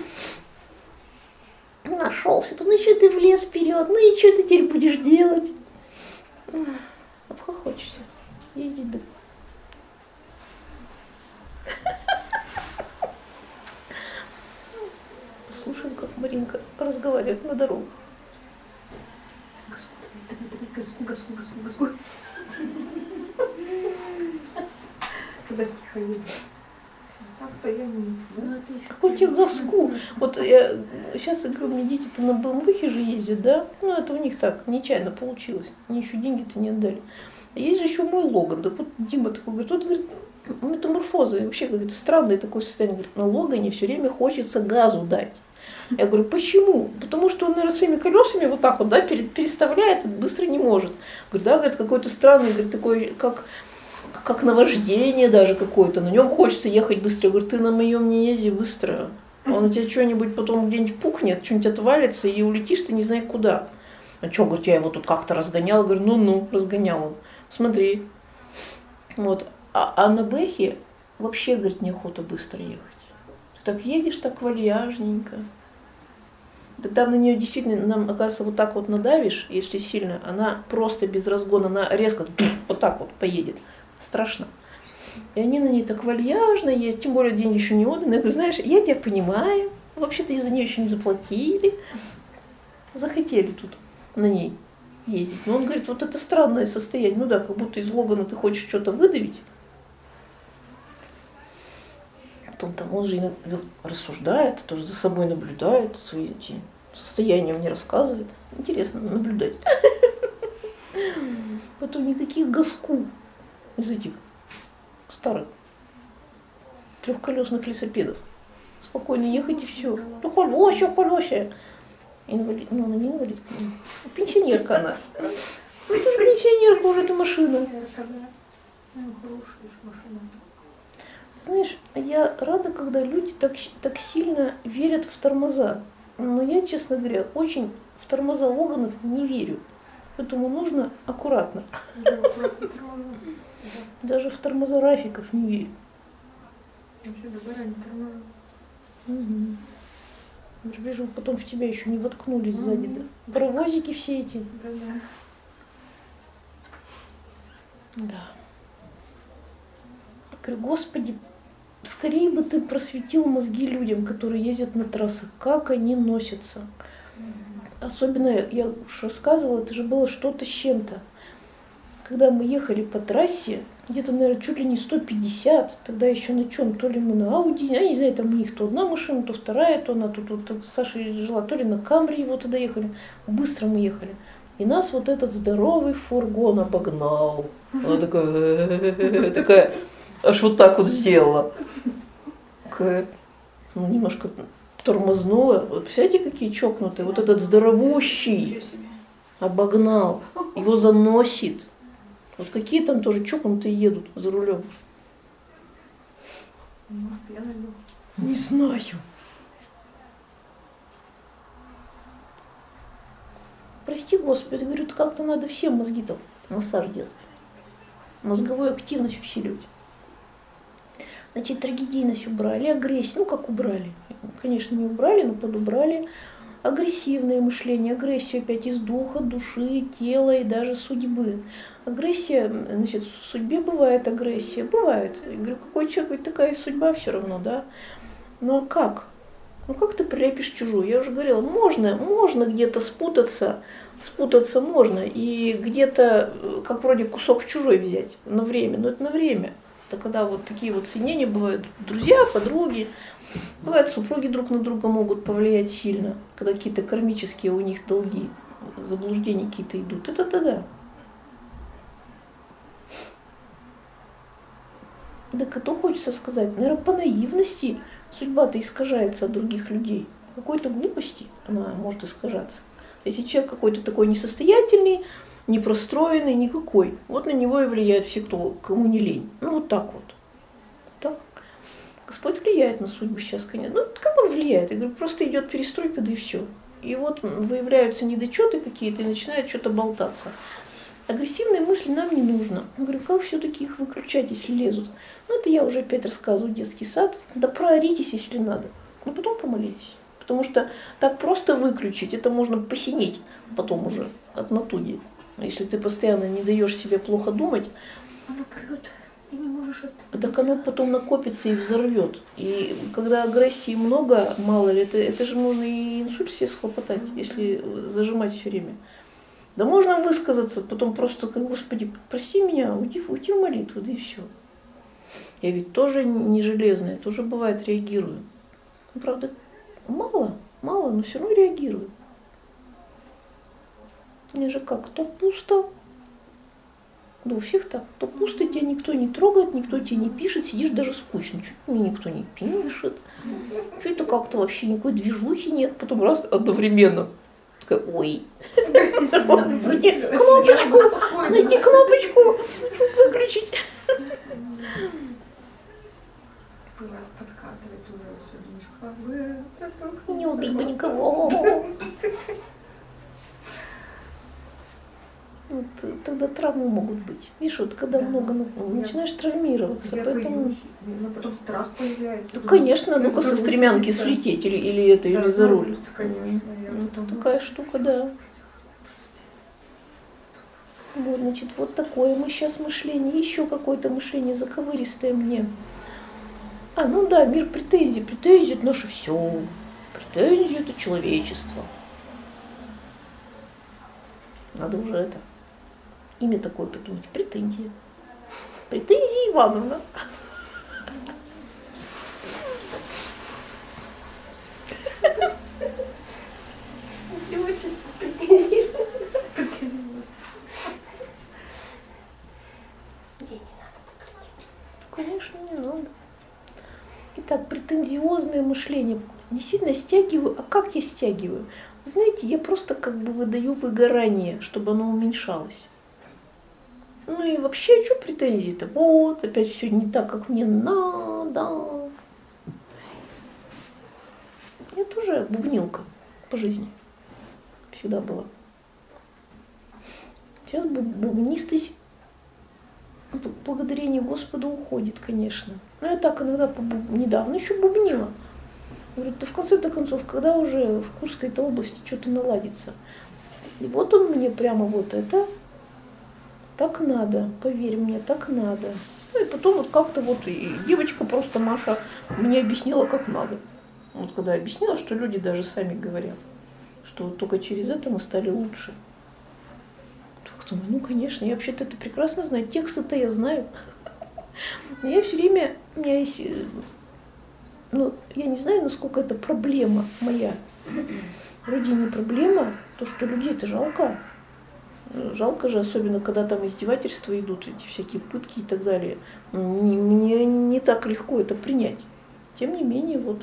Нашелся тут, ну что ты в лес вперед, ну и что ты теперь будешь делать? Обхохочешься. Ездить да. Послушаем, как Маринка разговаривает на дорогах. Газку. Куда тихо едешь? Так-то я не... Какой тебе газку? Вот я сейчас говорю, мне дети-то на БМВхе же ездят, да? Ну, это у них так, нечаянно получилось. Они еще деньги-то не отдали. А есть же еще мой Логан. Да вот Дима такой говорит, вот, говорит, метаморфоза. Вообще, говорит, странное такое состояние. Говорит, на Логане все время хочется газу дать. Я говорю, почему? Потому что он, наверное, своими колесами вот так вот, да, переставляет, быстро не может. Говорит, да, говорит, какой-то странный, говорит, такой, как наваждение даже какое-то. На нем хочется ехать быстро. Говорит, ты на моем не езди быстро. Он у тебя что-нибудь потом где-нибудь пукнет, что-нибудь отвалится, и улетишь ты не знаешь куда. А что, говорит, я его тут как-то разгонял. Говорю, ну, разгонял он. Смотри. Вот. А на Бэхе вообще, говорит, неохота быстро ехать. Ты так едешь, так вальяжненько. Тогда на нее действительно, нам, оказывается, вот так вот надавишь, если сильно, она просто без разгона, она резко вот так вот поедет. Страшно. И они на ней так вальяжно есть, тем более деньги еще не отданы. Я говорю, знаешь, я тебя понимаю, вообще-то из-за нее еще не заплатили. Захотели тут на ней. ездить. Но он говорит, вот это странное состояние. Ну да, как будто из Логана ты хочешь что-то выдавить. Потом там он же рассуждает, тоже за собой наблюдает, свои эти состояния мне рассказывает. Интересно наблюдать. Потом никаких газку из этих старых трехколесных велосипедов. Спокойно ехать и все. Ну, холося. Инвалид, ну, она не инвалидка, пенсионерка она. Ну, тоже пенсионерка уже, эта машина. Знаешь, я рада, когда люди так сильно верят в тормоза. Но я, честно говоря, очень в тормоза Логана не верю. Поэтому нужно аккуратно. Даже в тормоза Рафиков не верю. Угу. Вижу, потом в тебя еще не воткнулись сзади, да? Паровозики все эти. Да. Говорю, Господи, скорее бы ты просветил мозги людям, которые ездят на трассах, как они носятся. Особенно, я уж рассказывала, это же было что-то с чем-то. Когда мы ехали по трассе, где-то, наверное, чуть ли не 150, тогда еще на чем, то ли мы на Ауди, я не знаю, там у них то одна машина, то вторая, то она тут вот Саша жила, то ли на Камри его тогда ехали, быстро мы ехали. И нас вот этот здоровый фургон обогнал. Она такая, аж вот так вот сделала. Ну, немножко тормознула. Вот представляете, какие чокнутые. Вот этот здоровущий обогнал, его заносит. Вот какие там тоже чокнутые едут за рулем? Не знаю. Прости, Господи, говорю, как-то надо всем мозги-то массаж делать. Мозговую активность усиливать. Значит, трагедийность убрали, агрессию, ну как убрали? Конечно, не убрали, но подубрали. Агрессивное мышление, агрессию опять из духа, души, тела и даже судьбы. Агрессия, значит, в судьбе бывает агрессия, бывает. Я говорю, какой человек, ведь такая судьба все равно, да? Ну а как? Ну как ты прилепишь чужую? Я уже говорила, можно где-то спутаться можно, и где-то, как вроде кусок чужой взять на время, но это на время. Это когда вот такие вот соединения бывают, друзья, подруги, бывает, супруги друг на друга могут повлиять сильно, когда какие-то кармические у них долги, заблуждения какие-то идут. Это да. Да что хочется сказать, наверное, по наивности судьба-то искажается от других людей. По какой-то глупости она может искажаться. Если человек какой-то такой несостоятельный, непростроенный, никакой, вот на него и влияет все, кому не лень. Ну вот так вот. Так. Господь влияет на судьбу сейчас, конечно. Ну как он влияет? Я говорю, просто идет перестройка, да и все. И вот выявляются недочеты какие-то и начинает что-то болтаться. Агрессивные мысли нам не нужно. Я говорю, как все-таки их выключать, если лезут? Ну, это я уже опять рассказываю, детский сад. Да прооритесь, если надо. Но потом помолитесь. Потому что так просто выключить, это можно посинеть потом уже от натуги. Если ты постоянно не даешь себе плохо думать, оно прет, и не можешь остановиться. Так оно потом накопится и взорвет. И когда агрессии много, мало ли, это же можно и инсульт себе схлопотать, если зажимать все время. Да можно высказаться, потом просто, как, Господи, прости меня, уйди в молитву, да и все. Я ведь тоже не железная, тоже бывает реагирую. Ну, правда, мало, но все равно реагирую. Мне же как, то пусто, да у всех так, то пусто, тебя никто не трогает, никто тебе не пишет, сидишь даже скучно, чуть мне никто не пишет, что-то как-то вообще никакой движухи нет, потом раз одновременно. Ой, найди кнопочку, выключить. Не убить бы никого. Вот, тогда травмы могут быть. Видишь, вот когда много начинаешь травмироваться, поэтому... Но потом страх появляется. Ну, конечно, ну-ка со стремянки слететь или за руль. Это такая штука, да. Вот, значит, вот такое мы сейчас мышление. Еще какое-то мышление заковыристое мне. Ну да, мир претензий. Претензии — это наше все. Претензии — это человечество. Надо уже это, имя такое придумать. Претензия. Претензия Ивановна. Если отчество претензий. Конечно, не надо. Итак, претензиозное мышление. Действительно стягиваю. А как я стягиваю? Вы знаете, я просто как бы выдаю выгорание, чтобы оно уменьшалось. Ну и вообще, что претензии-то? Вот, опять все не так, как мне надо. Я тоже бубнилка по жизни. Всегда была. Сейчас бубнистость, благодарение Господу, уходит, конечно. Но я так иногда недавно еще бубнила. Говорю, да в конце-то концов, когда уже в Курской-то области что-то наладится. И вот он мне прямо вот это, так надо, поверь мне, так надо. Ну и потом вот как-то вот и девочка просто, Маша, мне объяснила, как надо. Вот когда я объяснила, что люди даже сами говорят, что вот только через это мы стали лучше. Так думаю, ну конечно, я вообще-то это прекрасно знаю, тексты-то я знаю. Но я все время, у меня есть, ну, я не знаю, насколько это проблема моя. Вроде не проблема, то, что людей-то жалко. Жалко же, особенно когда там издевательства идут, эти всякие пытки и так далее. Мне не так легко это принять. Тем не менее, вот.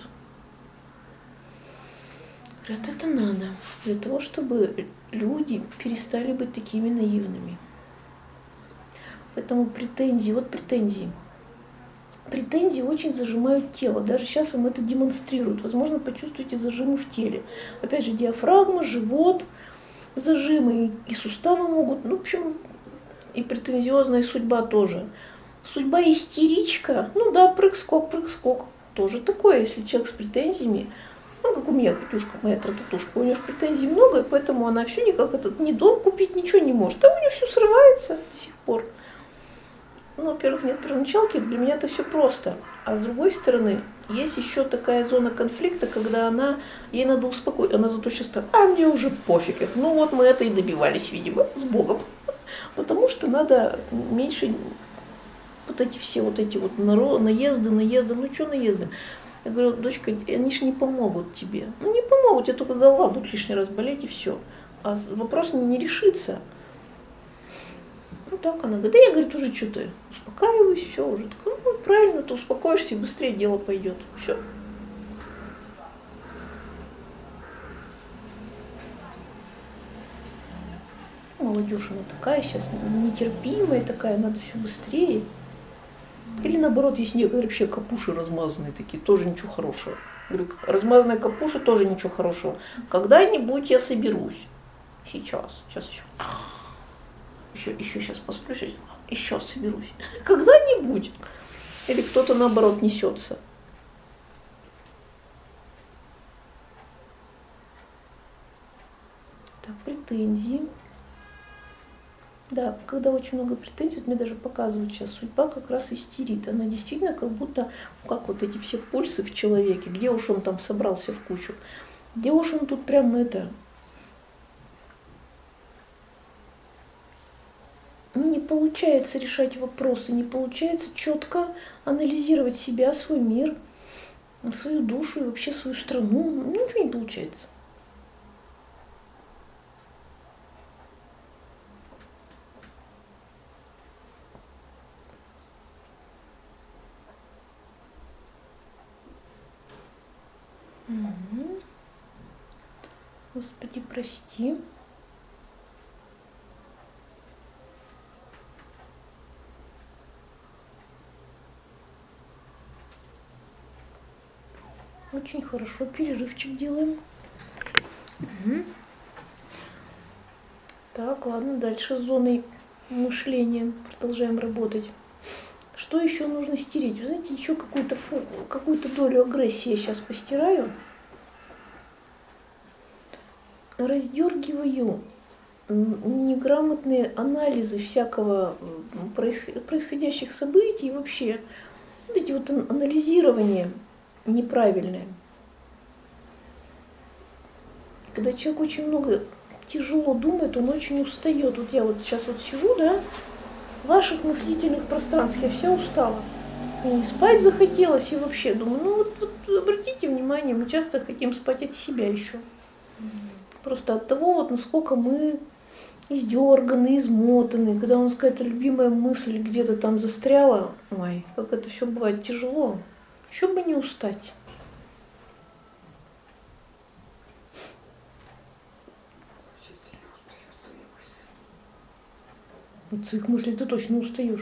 Говорят, это надо. Для того, чтобы люди перестали быть такими наивными. Поэтому претензии, вот претензии. Претензии очень зажимают тело. Даже сейчас вам это демонстрируют. Возможно, почувствуете зажимы в теле. Опять же, диафрагма, живот, зажимы и суставы могут. Ну, в общем, и претензиозная судьба тоже. Судьба истеричка, ну да, прыг-скок, прыг-скок. Тоже такое, если человек с претензиями. Ну, как у меня Катюшка, моя трататушка, у нее же претензий много, и поэтому она все никак этот, ни дом купить, ничего не может. А у нее все срывается до сих пор. Ну, во-первых, нет первоначалки, для меня это все просто. А с другой стороны, есть еще такая зона конфликта, когда ей надо успокоить. Она зато сейчас так, а мне уже пофиг. Ну вот мы это и добивались, видимо, с Богом. Потому что надо меньше вот эти все вот эти вот наезды, ну что наезды? Я говорю, дочка, они же не помогут тебе. Ну не помогут, тебе только голова будет лишний раз болеть и все. А вопрос не решится. Ну так она говорит, да я, говорит, уже что-то успокаиваюсь, все уже. Так, ну правильно, ты успокоишься и быстрее дело пойдет. Все. Молодежь она такая сейчас, нетерпимая такая, надо все быстрее. Или наоборот, есть некоторые вообще капуши размазанные такие, тоже ничего хорошего. Говорю, размазанные капуши тоже ничего хорошего. Когда-нибудь я соберусь. Сейчас еще сейчас посплю, еще соберусь. Когда-нибудь. Или кто-то наоборот несется. Так, претензии. Да, когда очень много претензий, вот мне даже показывают сейчас, судьба как раз истерит. Она действительно как будто, как вот эти все пульсы в человеке, где уж он там собрался в кучу, где уж он тут прям это... Не получается решать вопросы, не получается четко анализировать себя, свой мир, свою душу и вообще свою страну. Ничего не получается. Угу. Господи, прости. Очень хорошо, перерывчик делаем. Угу. Так, ладно, дальше с зоной мышления продолжаем работать. Что еще нужно стереть? Вы знаете, еще какую-то долю агрессии я сейчас постираю. Раздергиваю неграмотные анализы всякого происходящих событий и вообще вот эти вот анализирования неправильные. Когда человек очень много тяжело думает, он очень устает. Вот я вот сейчас вот сижу, да, в ваших мыслительных пространствах, я вся устала. И спать захотелось, и вообще думаю, ну вот обратите внимание, мы часто хотим спать от себя еще. Просто от того, вот насколько мы издерганы, измотаны, когда у нас какая-то любимая мысль где-то там застряла, ой, как это все бывает тяжело, еще бы не устать. От своих мыслей ты точно устаешь.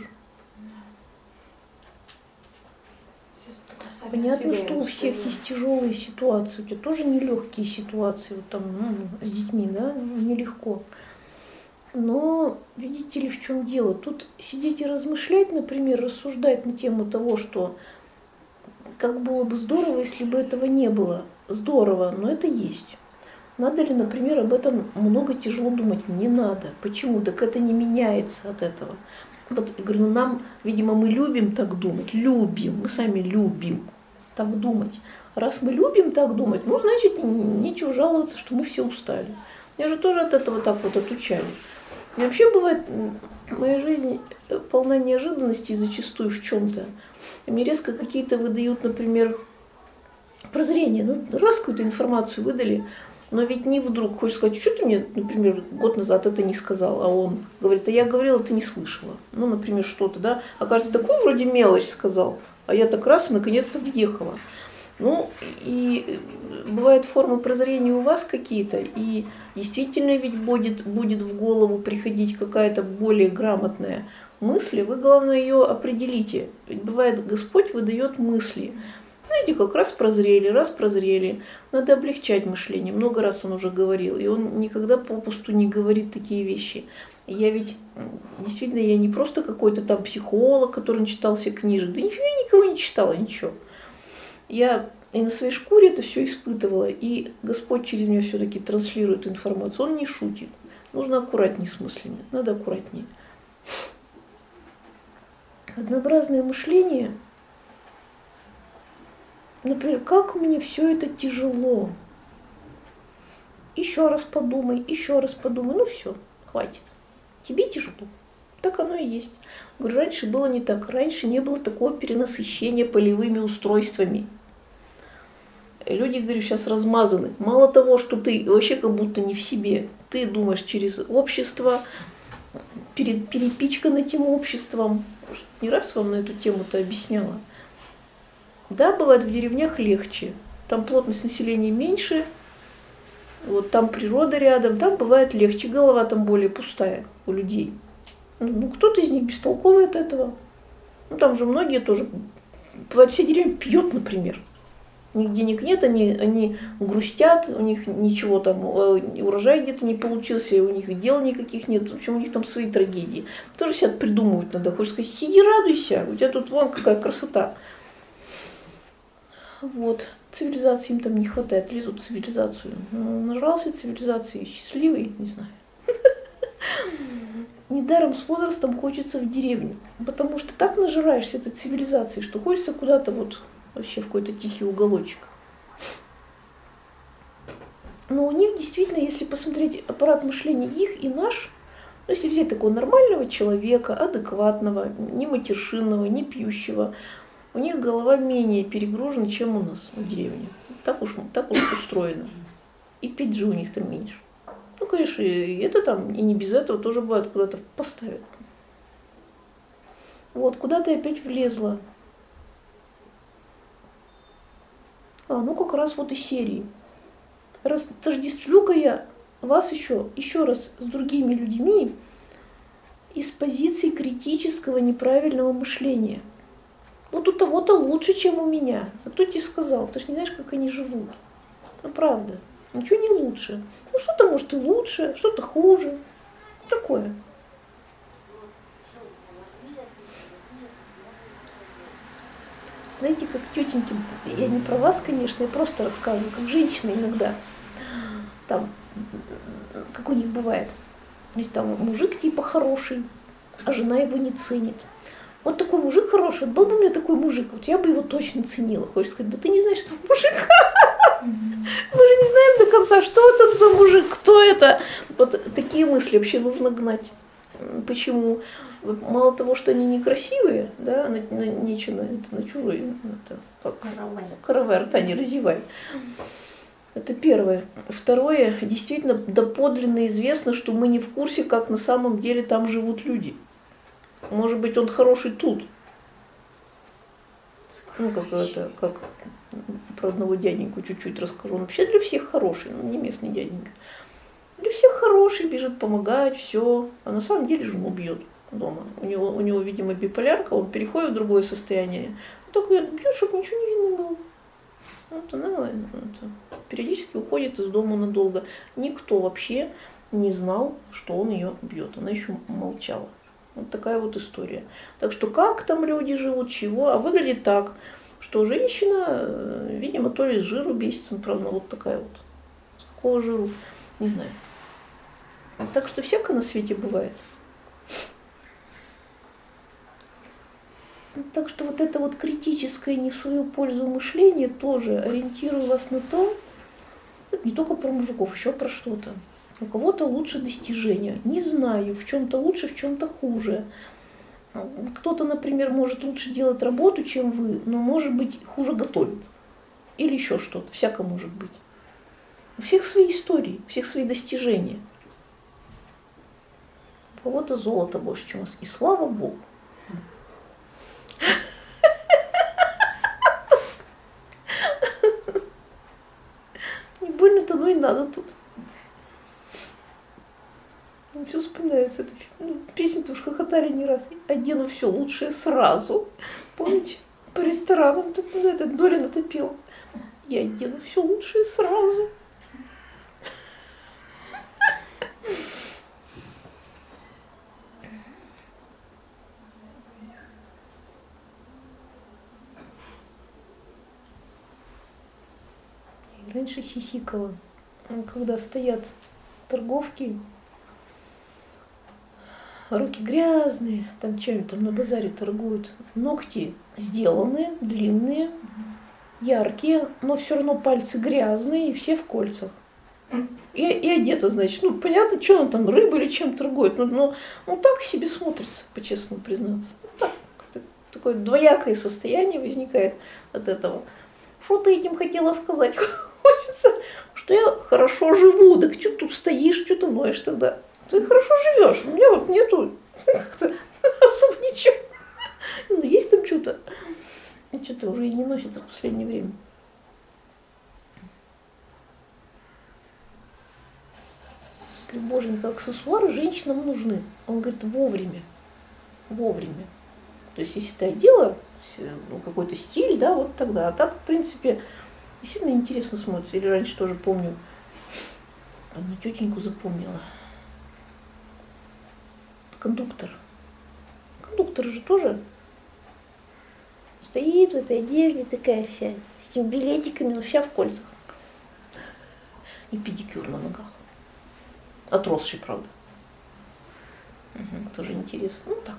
Понятно, что у всех есть тяжелые ситуации, у тебя тоже нелегкие ситуации, вот там, с детьми, да, нелегко. Но видите ли, в чем дело? Тут сидеть и размышлять, например, рассуждать на тему того, что как было бы здорово, если бы этого не было. Здорово, но это есть. Надо ли, например, об этом много тяжело думать? Не надо. Почему? Так это не меняется от этого. Вот, я говорю, нам, видимо, мы любим так думать, мы сами любим так думать. Раз мы любим так думать, ну, значит, нечего жаловаться, что мы все устали. Меня же тоже от этого так вот отучали. И вообще бывает, моя жизнь полна неожиданностей зачастую в чем-то. И мне резко какие-то выдают, например, прозрения. Ну, раз какую-то информацию выдали, но ведь не вдруг хочешь сказать, что ты мне, например, год назад это не сказал, а он говорит, а я говорила, ты не слышала. Ну, например, что-то, да, окажется, такую вроде мелочь сказал, а я так раз и наконец-то въехала. Ну, и бывают формы прозрения у вас какие-то, и действительно ведь будет в голову приходить какая-то более грамотная мысль, вы, главное, ее определите. Ведь бывает, Господь выдает мысли. Знаете, как раз прозрели. Надо облегчать мышление. Много раз он уже говорил. И он никогда попусту не говорит такие вещи. Я ведь, действительно, я не просто какой-то там психолог, который читал все книжек. Да нифига я никого не читала, ничего. Я и на своей шкуре это все испытывала. И Господь через меня все-таки транслирует информацию. Он не шутит. Нужно аккуратнее с мыслями. Надо аккуратнее. Однообразное мышление... Например, как мне все это тяжело. Еще раз подумай, ну все, хватит. Тебе тяжело. Так оно и есть. Говорю, раньше было не так. Раньше не было такого перенасыщения полевыми устройствами. Люди, говорю, сейчас размазаны. Мало того, что ты вообще как будто не в себе. Ты думаешь через общество, перепичкан этим обществом. Не раз вам на эту тему-то объясняла. Да, бывает в деревнях легче. Там плотность населения меньше, вот там природа рядом, там бывает легче, голова там более пустая у людей. Ну, кто-то из них бестолковый от этого. Ну, там же многие тоже, бывает, вся деревня пьет, например. У них денег нет, они грустят, у них ничего там, урожай где-то не получился, у них дел никаких нет, в общем, у них там свои трагедии. Тоже сидят, придумывают надо. Хочешь сказать, сиди, радуйся, у тебя тут вон какая красота. Вот, цивилизации им там не хватает, лезут в цивилизацию. Нажрался цивилизации, счастливый, не знаю. Недаром с возрастом хочется в деревню, потому что так нажираешься этой цивилизации, что хочется куда-то вот вообще в какой-то тихий уголочек. Но у них действительно, если посмотреть аппарат мышления их и наш, ну, если взять такого нормального человека, адекватного, не матершинного, не пьющего, у них голова менее перегружена, чем у нас в деревне. Так уж устроено. И пить же у них там меньше. Ну, конечно, и это там, и не без этого тоже бывает, куда-то поставят. Вот, куда ты опять влезла? Ну как раз вот из серии. Растождествлю-ка я вас еще раз с другими людьми из позиции критического неправильного мышления. Вот у того-то лучше, чем у меня. А кто тебе сказал? Ты ж не знаешь, как они живут. Ну, правда. Ничего не лучше. Ну, что-то, может, и лучше, что-то хуже. Такое. Знаете, как тетеньки, я не про вас, конечно, я просто рассказываю, как женщины иногда. Там, как у них бывает. То есть там мужик типа хороший, а жена его не ценит. Вот такой мужик хороший, вот был бы у меня такой мужик, вот я бы его точно ценила. Хочешь сказать, да ты не знаешь, что мужик. Мы же не знаем до конца, что это за мужик, кто это. Вот такие мысли вообще нужно гнать. Почему? Мало того, что они некрасивые, да, нечего это на чужой, это, как каравай рта не разевай. Это первое. Второе, действительно доподлинно известно, что мы не в курсе, как на самом деле там живут люди. Может быть, он хороший тут. Ну, как про одного дяденьку чуть-чуть расскажу. Он вообще для всех хороший, но не местный дяденька. Для всех хороший, бежит помогать, все. А на самом деле жену бьет дома. У него, видимо, биполярка, он переходит в другое состояние. Он такой бьет, чтобы ничего не видно было. Это нормально. Периодически уходит из дома надолго. Никто вообще не знал, что он ее бьет. Она еще молчала. Вот такая вот история. Так что как там люди живут, чего? А выглядит так, что женщина, видимо, то ли с жиру бесится, правда, вот такая вот. С какого жиру? Не знаю. Так что всякое на свете бывает. Так что вот это вот критическое не в свою пользу мышление тоже ориентирую вас на то, не только про мужиков, еще про что-то. У кого-то лучше достижения. Не знаю, в чем-то лучше, в чем-то хуже. Кто-то, например, может лучше делать работу, чем вы, но, может быть, хуже готовит. Или еще что-то. Всяко может быть. У всех свои истории, у всех свои достижения. У кого-то золото больше, чем у вас. И слава Богу. Не больно-то, но и надо тут. Все вспоминается. Это, песни-то уж хохотали не раз. Одену все лучшее сразу. Помните? По ресторанам этот Долина пел. Я одену все лучшее сразу. Раньше хихикала, когда стоят торговки, руки грязные, там чем-то там на базаре торгуют, ногти сделанные, длинные, яркие, но все равно пальцы грязные и все в кольцах. И одета, значит, понятно, что он там, рыбой или чем торгует, но так себе смотрится, по-честному признаться. Так, такое двоякое состояние возникает от этого. Что ты этим хотела сказать? Хочется, что я хорошо живу. Так что тут стоишь, что ты ноешь тогда? Ты хорошо живешь. У меня вот нету особо ничего. Ну, есть там что-то. Что-то уже и не носится в последнее время. Боженька, аксессуары женщинам нужны. Он говорит, вовремя. Вовремя. То есть, если ты одела какой-то стиль, да, вот тогда. А так, в принципе, действительно интересно смотрится. Или раньше тоже помню, одну тетеньку запомнила. Кондуктор. Кондуктор же тоже стоит в этой одежде такая вся, с этими билетиками, но вся в кольцах. И педикюр на ногах. Отросший, правда. Тоже интересно. Ну так.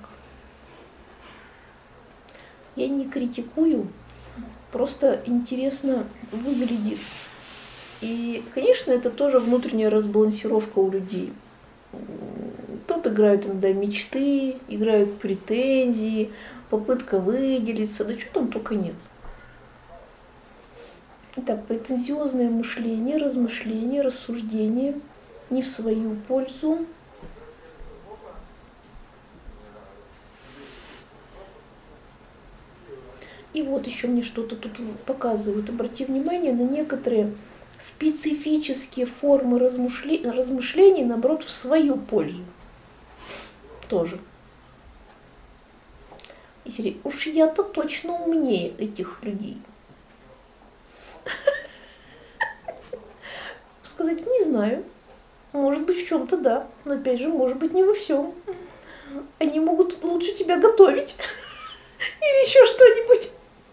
Я не критикую, просто интересно выглядит. И, конечно, это тоже внутренняя разбалансировка у людей. Тут играют иногда мечты, играют претензии, попытка выделиться, да что там только нет. Итак, претензиозное мышление, размышление, рассуждение не в свою пользу. И вот еще мне что-то тут показывают. Обрати внимание на некоторые специфические формы размышлений, наоборот, в свою пользу. Тоже. И уж я-то точно умнее этих людей. Сказать не знаю. Может быть, в чем-то да. Но опять же, может быть, не во всем. Они могут лучше тебя готовить. Или еще что-нибудь.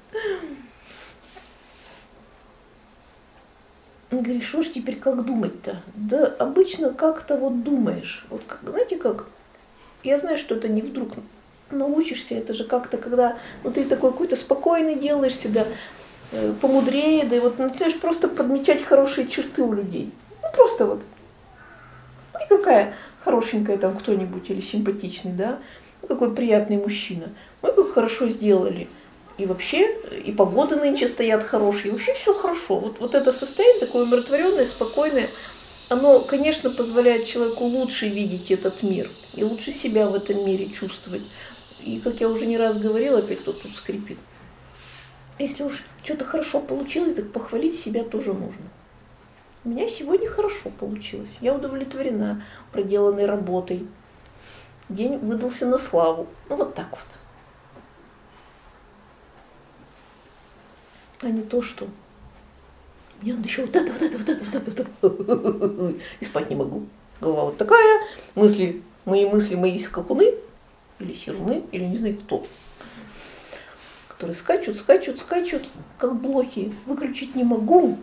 Говоришь, что ж теперь как думать-то? Да обычно как-то вот думаешь. Вот как, знаете как? Я знаю, что это не вдруг научишься. Это же как-то, когда ты такой какой-то спокойный делаешься, да, помудрее, да, и вот начинаешь просто подмечать хорошие черты у людей. Просто вот. какая хорошенькая там кто-нибудь или симпатичный, да, ну, какой приятный мужчина. Ой, как хорошо сделали. И вообще, и погода нынче стоят хорошие, и вообще все хорошо. Вот это состояние такое умиротворенное, спокойное, оно, конечно, позволяет человеку лучше видеть этот мир и лучше себя в этом мире чувствовать. И, как я уже не раз говорила, опять кто тут скрипит, если уж что-то хорошо получилось, так похвалить себя тоже нужно. У меня сегодня хорошо получилось. Я удовлетворена проделанной работой. День выдался на славу. Ну, вот так вот. А не то, что мне надо еще вот это. И спать не могу. Голова вот такая. Мысли, мои скакуны, или серуны, или не знаю кто. Которые скачут, как блохи. Выключить не могу.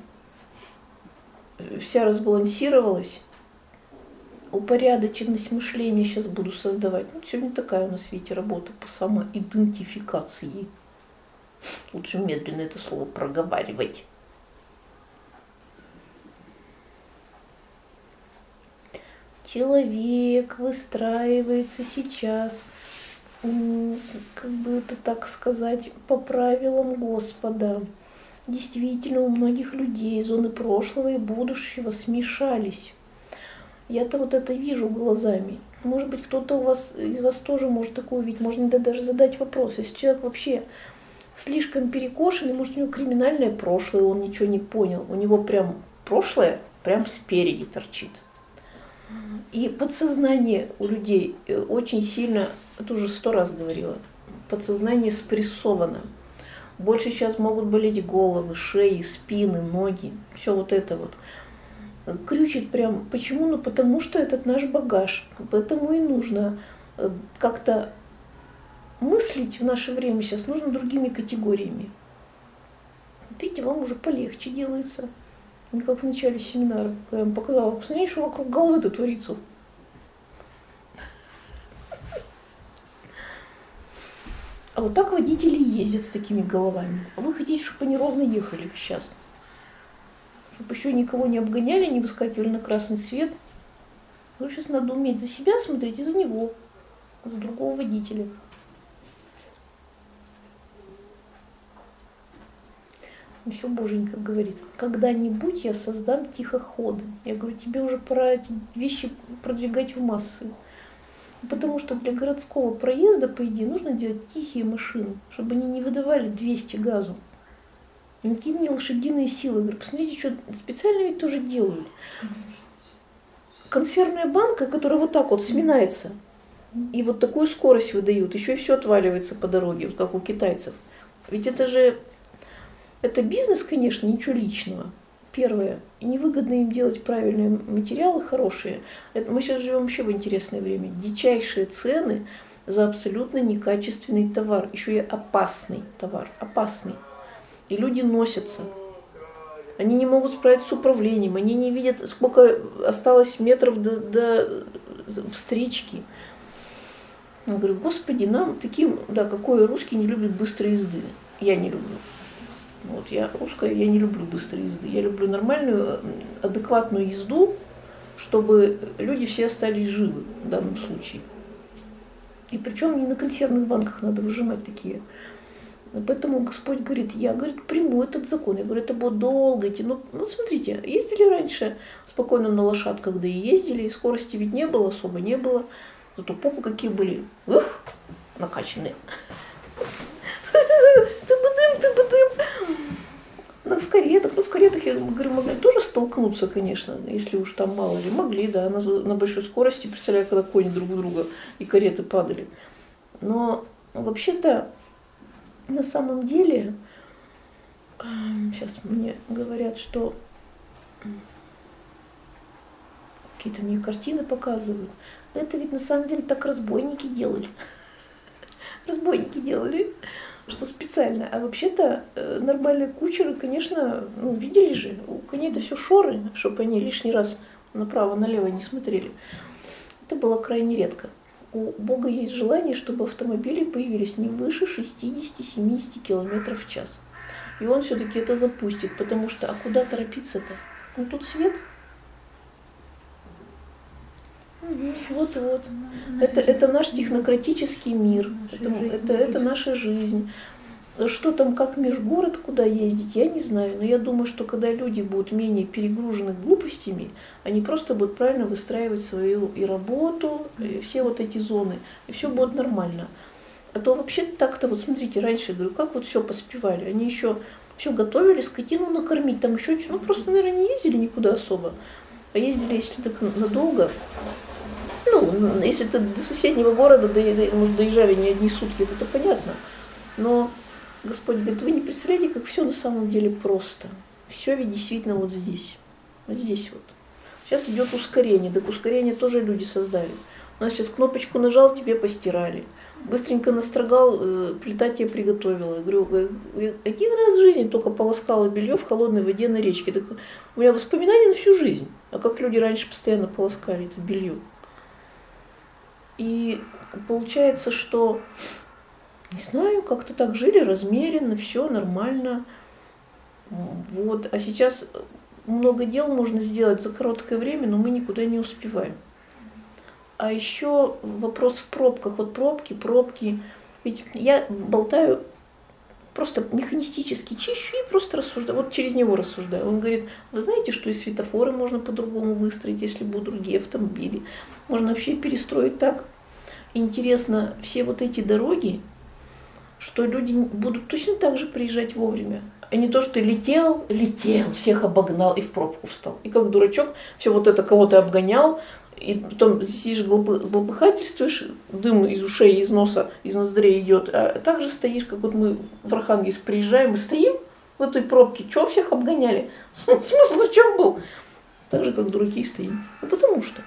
Вся разбалансировалась. Упорядоченность мышления сейчас буду создавать. Ну, сегодня такая у нас, видите, работа по самоидентификации. Лучше медленно это слово проговаривать. Человек выстраивается сейчас, как бы это так сказать, по правилам Господа. Действительно, у многих людей зоны прошлого и будущего смешались. Я-то вот это вижу глазами. Может быть, кто-то из вас тоже может такое увидеть. Можно даже задать вопрос. Если человек вообще слишком перекошенный, может, у него криминальное прошлое, он ничего не понял. У него прям прошлое прям спереди торчит. И подсознание у людей очень сильно, это уже 100 раз говорила, подсознание спрессовано. Больше сейчас могут болеть головы, шеи, спины, ноги, все вот это вот. Крючит прям. Почему? Ну потому что этот наш багаж. Поэтому и нужно как-то мыслить в наше время сейчас нужно другими категориями. Видите, вам уже полегче делается. Не как в начале семинара, когда я вам показала. Посмотрите, что вокруг головы-то творится. А вот так водители ездят с такими головами. А вы хотите, чтобы они ровно ехали сейчас. Чтобы еще никого не обгоняли, не выскакивали на красный свет. Ну, сейчас надо уметь за себя смотреть и за него, за другого водителя. Все Боженька говорит, когда-нибудь я создам тихоходы. Я говорю, тебе уже пора эти вещи продвигать в массы. Потому что для городского проезда, по идее, нужно делать тихие машины, чтобы они не выдавали 200 газу. Какие мне лошадиные силы. Я говорю, посмотрите, что специально ведь тоже делают. Консервная банка, которая вот так вот сминается, и вот такую скорость выдают, еще и все отваливается по дороге, вот как у китайцев. Ведь это бизнес, конечно, ничего личного. Первое, невыгодно им делать правильные материалы, хорошие. Мы сейчас живем вообще в интересное время. Дичайшие цены за абсолютно некачественный товар. Еще и опасный товар. Опасный. И люди носятся. Они не могут справиться с управлением. Они не видят, сколько осталось метров до встречки. Я говорю, Господи, нам таким, да, какой русский не любит быстрой езды. Я не люблю. Вот, я русская, я не люблю быстрой езды. Я люблю нормальную, адекватную езду, чтобы люди все остались живы в данном случае. И причем не на консервных банках надо выжимать такие. Поэтому Господь говорит, я, говорит, приму этот закон. Я говорю, это будет долго идти. Ну, смотрите, ездили раньше спокойно на лошадках, да и ездили, и скорости ведь не было, особо не было. Зато попы какие были, накачанные. В каретах, я говорю, могли тоже столкнуться, конечно, если уж там мало ли. Могли, да, на большой скорости, представляю, когда кони друг у друга и кареты падали. Но вообще-то, на самом деле, сейчас мне говорят, что какие-то мне картины показывают. Это ведь на самом деле так разбойники делали. Разбойники делали, что специально. А вообще-то нормальные кучеры, конечно, видели же, у коней это все шоры, чтобы они лишний раз направо-налево не смотрели. Это было крайне редко. У Бога есть желание, чтобы автомобили появились не выше 60-70 км в час. И он все-таки это запустит, потому что, а куда торопиться-то? Ну тут свет. Вот. Это наш технократический мир, это наша жизнь. Что там, как межгород, куда ездить, я не знаю. Но я думаю, что когда люди будут менее перегружены глупостями, они просто будут правильно выстраивать свою и работу, и все вот эти зоны, и все будет нормально. А то вообще так-то, вот смотрите, раньше, я говорю, как вот все поспевали. Они еще все готовили, скотину накормить, там еще что-то. Ну, просто, наверное, не ездили никуда особо. А ездили, если так надолго. Ну, если ты до соседнего города, может, доезжали не одни сутки, это понятно. Но Господь говорит, вы не представляете, как все на самом деле просто. Все ведь действительно вот здесь. Вот здесь вот. Сейчас идет ускорение. Так ускорение тоже люди создали. У нас сейчас кнопочку нажал, тебе постирали. Быстренько настрогал, плита тебе приготовила. Я говорю, один раз в жизни только полоскала белье в холодной воде на речке. Так у меня воспоминания на всю жизнь. А как люди раньше постоянно полоскали это белье. И получается, что, не знаю, как-то так жили размеренно, все нормально. Вот. А сейчас много дел можно сделать за короткое время, но мы никуда не успеваем. А еще вопрос в пробках. Вот пробки. Ведь я болтаю просто механистически чищу и просто рассуждаю. Вот через него рассуждаю. Он говорит, вы знаете, что и светофоры можно по-другому выстроить, если будут другие автомобили. Можно вообще перестроить так. Интересно, все вот эти дороги, что люди будут точно так же приезжать вовремя. А не то, что ты летел, всех обогнал и в пробку встал. И как дурачок все вот это кого-то обгонял, и потом сидишь, злопыхательствуешь, дым из ушей, из носа, из ноздрей идет. А также стоишь, как вот мы в Архангельск приезжаем, мы стоим в этой пробке. Чего всех обгоняли? Смысл в чем был? Так же, как дураки стоим. Ну, потому что.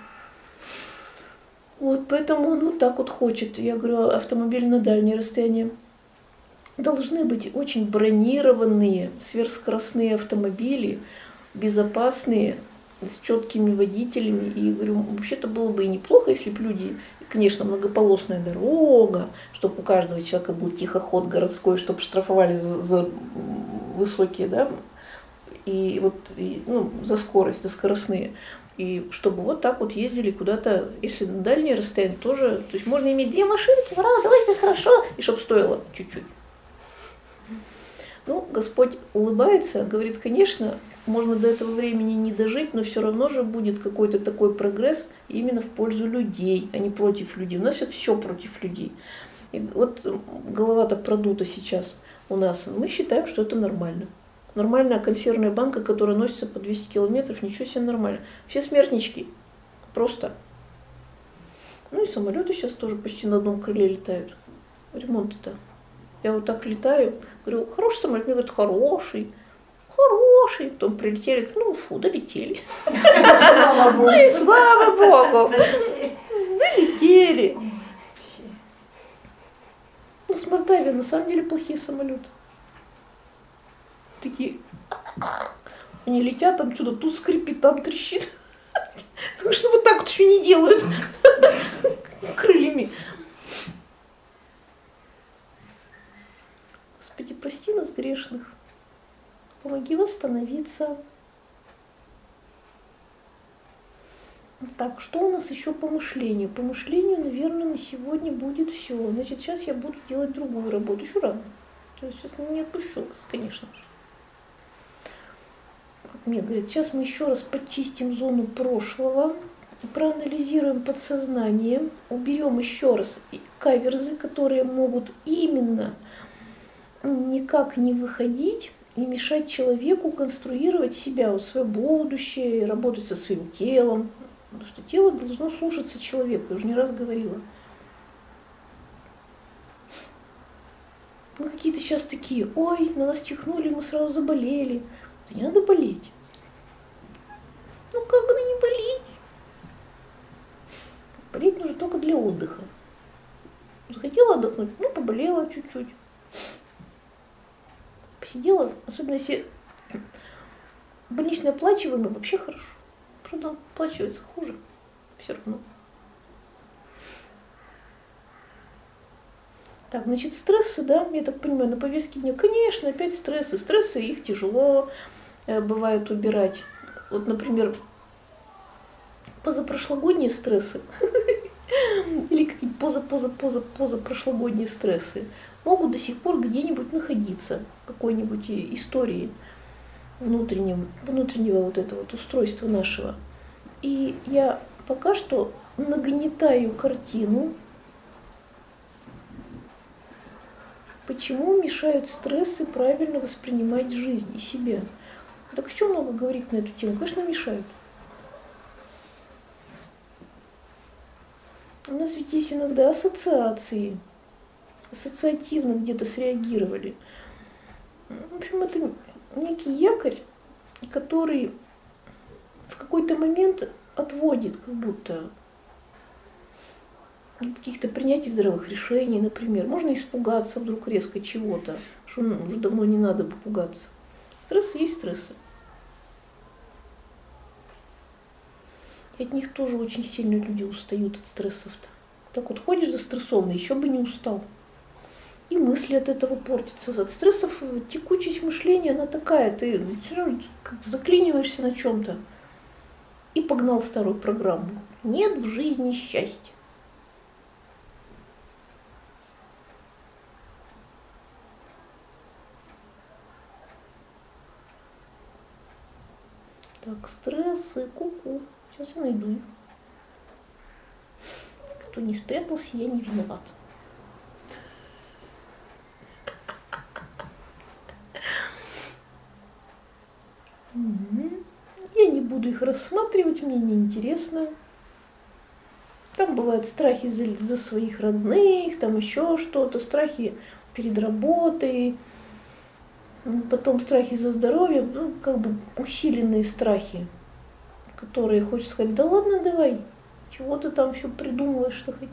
Вот, поэтому он вот так вот хочет. Я говорю, автомобиль на дальнее расстояние. Должны быть очень бронированные, сверхскоростные автомобили, безопасные, с четкими водителями. И говорю, вообще-то было бы и неплохо, если бы люди, конечно, многополосная дорога, чтобы у каждого человека был тихоход городской, чтобы штрафовали за высокие, да, и вот за скорость, за скоростные. И чтобы вот так вот ездили куда-то, если на дальние расстояния тоже, то есть можно иметь 2 машинки, ура, давайте, хорошо, и чтобы стоило чуть-чуть. Ну, Господь улыбается, говорит, конечно, можно до этого времени не дожить, но все равно же будет какой-то такой прогресс именно в пользу людей, а не против людей. У нас сейчас все против людей. И вот голова-то продута сейчас у нас. Мы считаем, что это нормально. Нормальная консервная банка, которая носится по 200 километров, ничего себе нормально. Все смертнички. Просто. Ну и самолеты сейчас тоже почти на одном крыле летают. Ремонт-то. Я вот так летаю, говорю, хороший самолет. Мне говорят, хороший. Потом прилетели, долетели. Слава Богу. Ну и слава Богу. Долетели. Ну, с Мордавии на самом деле плохие самолеты. Такие, они летят, там что-то тут скрипит, там трещит. Потому что вот так вот еще не делают крыльями. Господи, прости нас грешных. Помоги восстановиться. Так, что у нас еще по мышлению? По мышлению, наверное, на сегодня будет все. Значит, сейчас я буду делать другую работу. Еще рано. То есть сейчас не отпущу вас, конечно же. Мне говорят, сейчас мы еще раз почистим зону прошлого, проанализируем подсознание, уберем еще раз каверзы, которые могут именно никак не выходить и мешать человеку конструировать себя, вот, свое будущее, работать со своим телом. Потому что тело должно слушаться человека, я уже не раз говорила. Мы какие-то сейчас такие, ой, на нас чихнули, мы сразу заболели. Да не надо болеть. Ну как бы не болеть? Болеть нужно только для отдыха. Захотела отдохнуть, поболела чуть-чуть. Посидела, особенно если больничное оплачиваемое, вообще хорошо. Правда, оплачивается хуже. Все равно. Так, значит, стрессы, да, я так понимаю, на повестке дня, конечно, опять стрессы. Стрессы, их тяжело бывает убирать. Вот, например, позапрошлогодние стрессы или какие-то позапрошлогодние стрессы могут до сих пор где-нибудь находиться в какой-нибудь истории внутреннего вот этого вот устройства нашего. И я пока что нагнетаю картину, почему мешают стрессы правильно воспринимать жизнь и себя. Так что много говорить на эту тему? Конечно, мешают. У нас ведь есть иногда ассоциации, ассоциативно где-то среагировали. В общем, это некий якорь, который в какой-то момент отводит как будто от каких-то принятий здравых решений, например. Можно испугаться вдруг резко чего-то, что уже давно не надо бы пугаться. Стрессы есть стрессы. И от них тоже очень сильно люди устают, от стрессов-то. Так вот ходишь застрессованный, еще бы не устал. И мысли от этого портятся. От стрессов текучесть мышления, она такая, ты заклиниваешься на чем-то. И погнал старую программу. Нет в жизни счастья. Так, стрессы, ку-ку. Сейчас я найду их. Кто не спрятался, я не виноват. Я не буду их рассматривать, мне неинтересно. Там бывают страхи за своих родных, там еще что-то, страхи перед работой, потом страхи за здоровье, ну, как бы усиленные страхи, которые хочешь сказать, да ладно, давай, чего ты там все придумываешь-то хоть.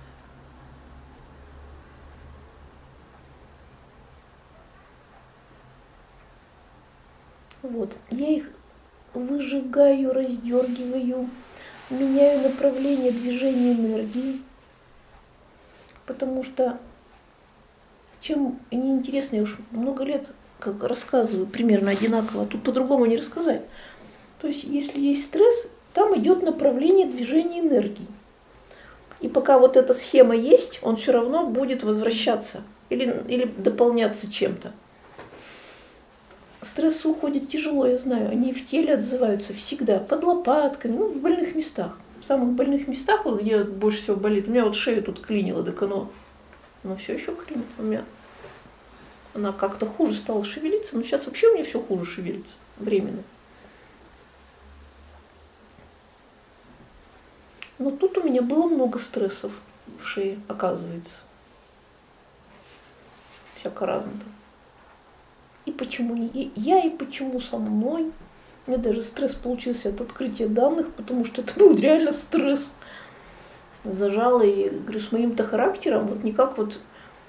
Вот, я их выжигаю, раздергиваю, меняю направление движения энергии, потому что чем они интересны, я уж много лет как рассказываю примерно одинаково, а тут по-другому не рассказать. То есть, если есть стресс, там идет направление движения энергии. И пока вот эта схема есть, он все равно будет возвращаться или дополняться чем-то. Стрессы уходят тяжело, я знаю, они в теле отзываются всегда, под лопатками, ну, в больных местах. В самых больных местах, вот, где больше всего болит, у меня вот шею тут клинило, так оно все еще клинит. У меня она как-то хуже стала шевелиться, но сейчас вообще у меня все хуже шевелится, временно. Но тут у меня было много стрессов в шее, оказывается. Всяко разного. И почему не я, и почему со мной. У меня даже стресс получился от открытия данных, потому что это был реально стресс. Зажала и, говорю, с моим-то характером, вот никак вот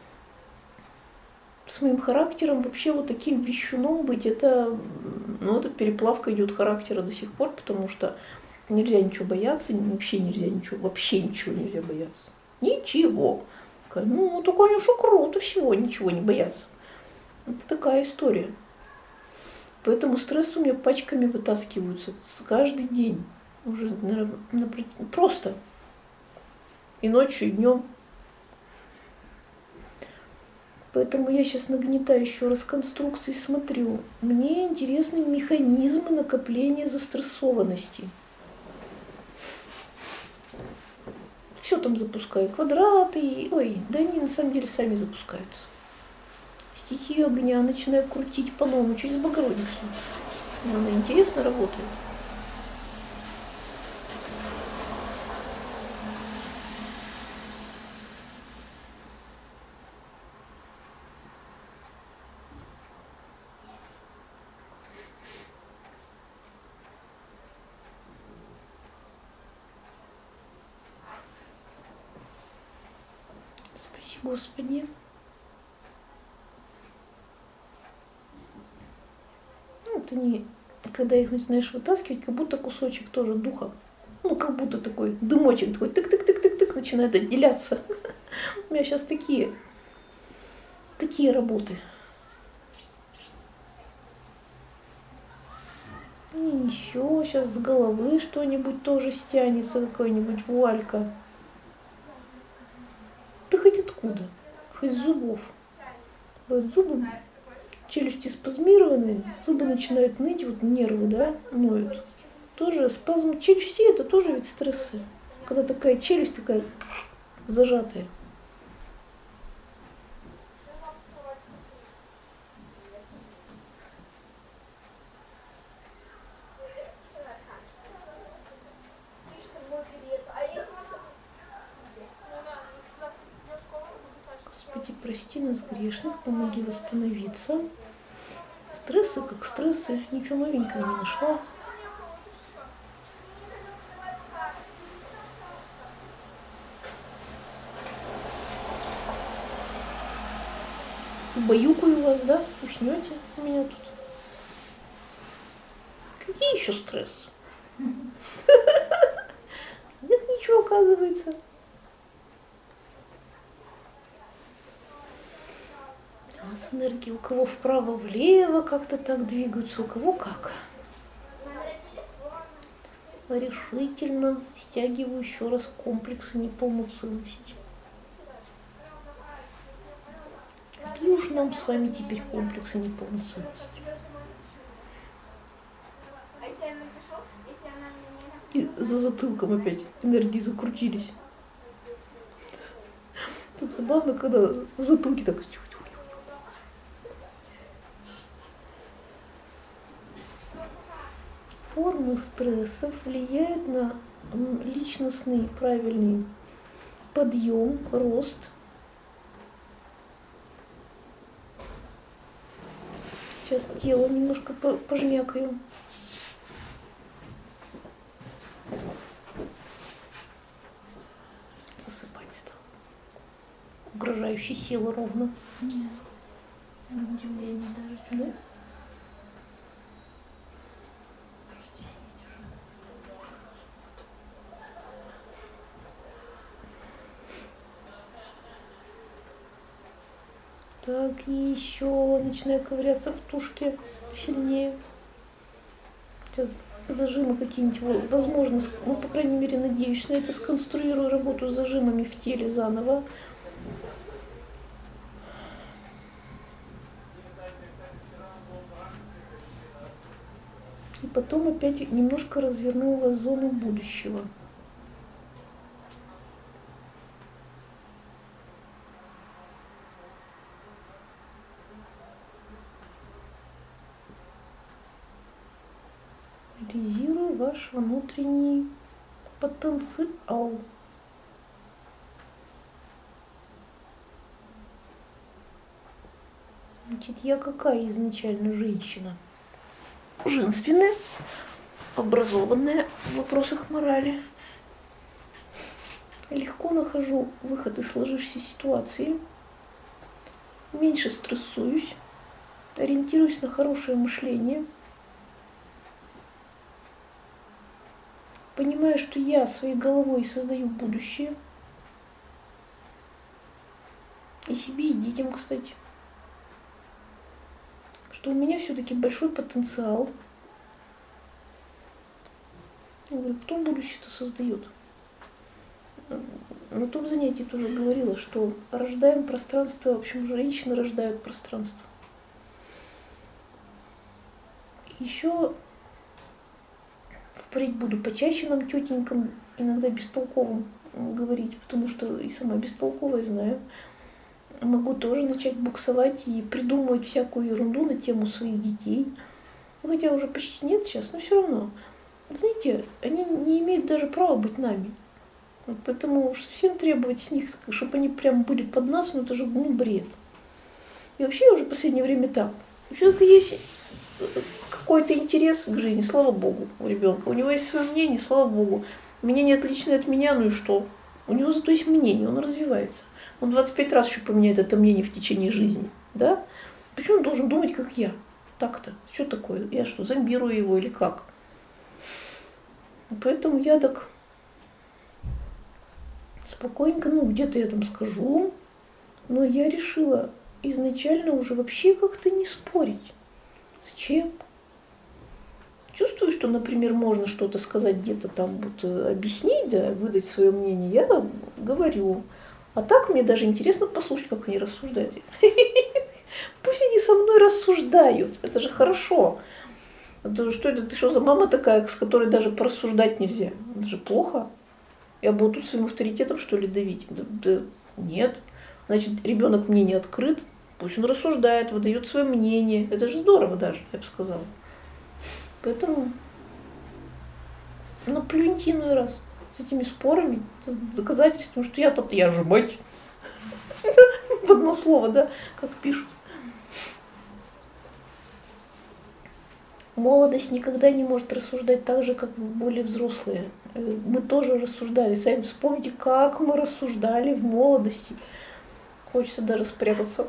с моим характером вообще вот таким вещуном быть, это переплавка идет характера до сих пор, потому что нельзя ничего бояться, вообще ничего нельзя бояться. Ничего. Ну, это, конечно, круто всего, ничего не бояться. Это такая история. Поэтому стрессы у меня пачками вытаскиваются каждый день. Уже, наверное, просто. И ночью, и днем. Поэтому я сейчас нагнетаю еще раз конструкции, смотрю. Мне интересны механизмы накопления застрессованности. Все там запускаю, квадраты, да они на самом деле сами запускаются. Стихию огня начинаю крутить по-новому через Богородицу. Она интересно работает. Спаси Господи. Это не, когда их начинаешь вытаскивать, как будто кусочек тоже духа. Ну, как будто такой дымочек такой тык-тык-тык-тык-тык начинает отделяться. У меня сейчас такие работы. И еще сейчас с головы что-нибудь тоже стянется, какая-нибудь вуалька. Да хоть откуда, хоть с зубов. Вот зубы, челюсти спазмированные, зубы начинают ныть, вот нервы, да, ноют. Тоже спазм челюсти, это тоже ведь стрессы. Когда такая челюсть такая зажатая. Господи, прости нас грешных, помоги восстановиться. Стрессы как стрессы, ничего новенького не нашла. Убаюкаю вас, да? Уснете у меня тут. Какие еще стрессы? Нет ничего, оказывается. У нас энергии у кого вправо-влево как-то так двигаются, у кого как. Решительно стягиваю еще раз комплексы неполноценности. Какие уж нам с вами теперь комплексы неполноценности? И за затылком опять энергии закрутились. Тут забавно, когда в затылке так... Формы стрессов влияют на личностный правильный подъем, рост. Сейчас тело немножко пожмякаю. Засыпать стал. Угрожающе села ровно. Нет. Удивление даже. Да? Так, и еще начинаю ковыряться в тушке сильнее. Сейчас зажимы какие-нибудь, возможно, ну, по крайней мере, надеюсь на это, сконструирую работу с зажимами в теле заново. И потом опять немножко разверну у вас зону будущего. Реализирую ваш внутренний потенциал. Значит, я какая изначально женщина? Женственная, образованная в вопросах морали. Легко нахожу выход из сложившейся ситуации. Меньше стрессуюсь. Ориентируюсь на хорошее мышление. Понимаю, что я своей головой создаю будущее. И себе, и детям, кстати. Что у меня все-таки большой потенциал. Я говорю, кто будущее-то создает? На том занятии тоже говорила, что рождаем пространство, в общем, женщины рождают пространство. Еще впредь буду почаще нам тетенькам, иногда бестолковым говорить, потому что и сама бестолковая знаю. Могу тоже начать буксовать и придумывать всякую ерунду на тему своих детей. Хотя уже почти нет сейчас, но все равно. Знаете, они не имеют даже права быть нами. Вот поэтому уж совсем требовать с них, чтобы они прям были под нас, ну это же бред. И вообще уже в последнее время так. У человека есть какой-то интерес к жизни, слава богу, у ребенка. У него есть свое мнение, слава богу. Мнение отличное от меня, ну и что? У него зато есть мнение, он развивается. Он 25 раз еще поменяет это мнение в течение жизни. Да? Почему он должен думать, как я? Так-то. Что такое? Я что, зомбирую его или как? Поэтому я так спокойненько, ну где-то я там скажу. Но я решила изначально уже вообще как-то не спорить. Зачем? чувствую, что, например, можно что-то сказать, где-то там вот объяснить, да, выдать свое мнение, я говорю. А так мне даже интересно послушать, как они рассуждают. Пусть они со мной рассуждают, это же хорошо. Что это, ты что за мама такая, с которой даже порассуждать нельзя? Это же плохо. Я буду тут своим авторитетом, что ли, давить? Да, нет. Значит, ребенок мне не открыт, пусть он рассуждает, выдает свое мнение. Это же здорово даже, я бы сказала. Поэтому наплюньте иной раз с этими спорами, с доказательством, что я же мать. В одно слово, да, как пишут. Молодость никогда не может рассуждать так же, как более взрослые. Мы тоже рассуждали. Сами вспомните, как мы рассуждали в молодости. Хочется даже спрятаться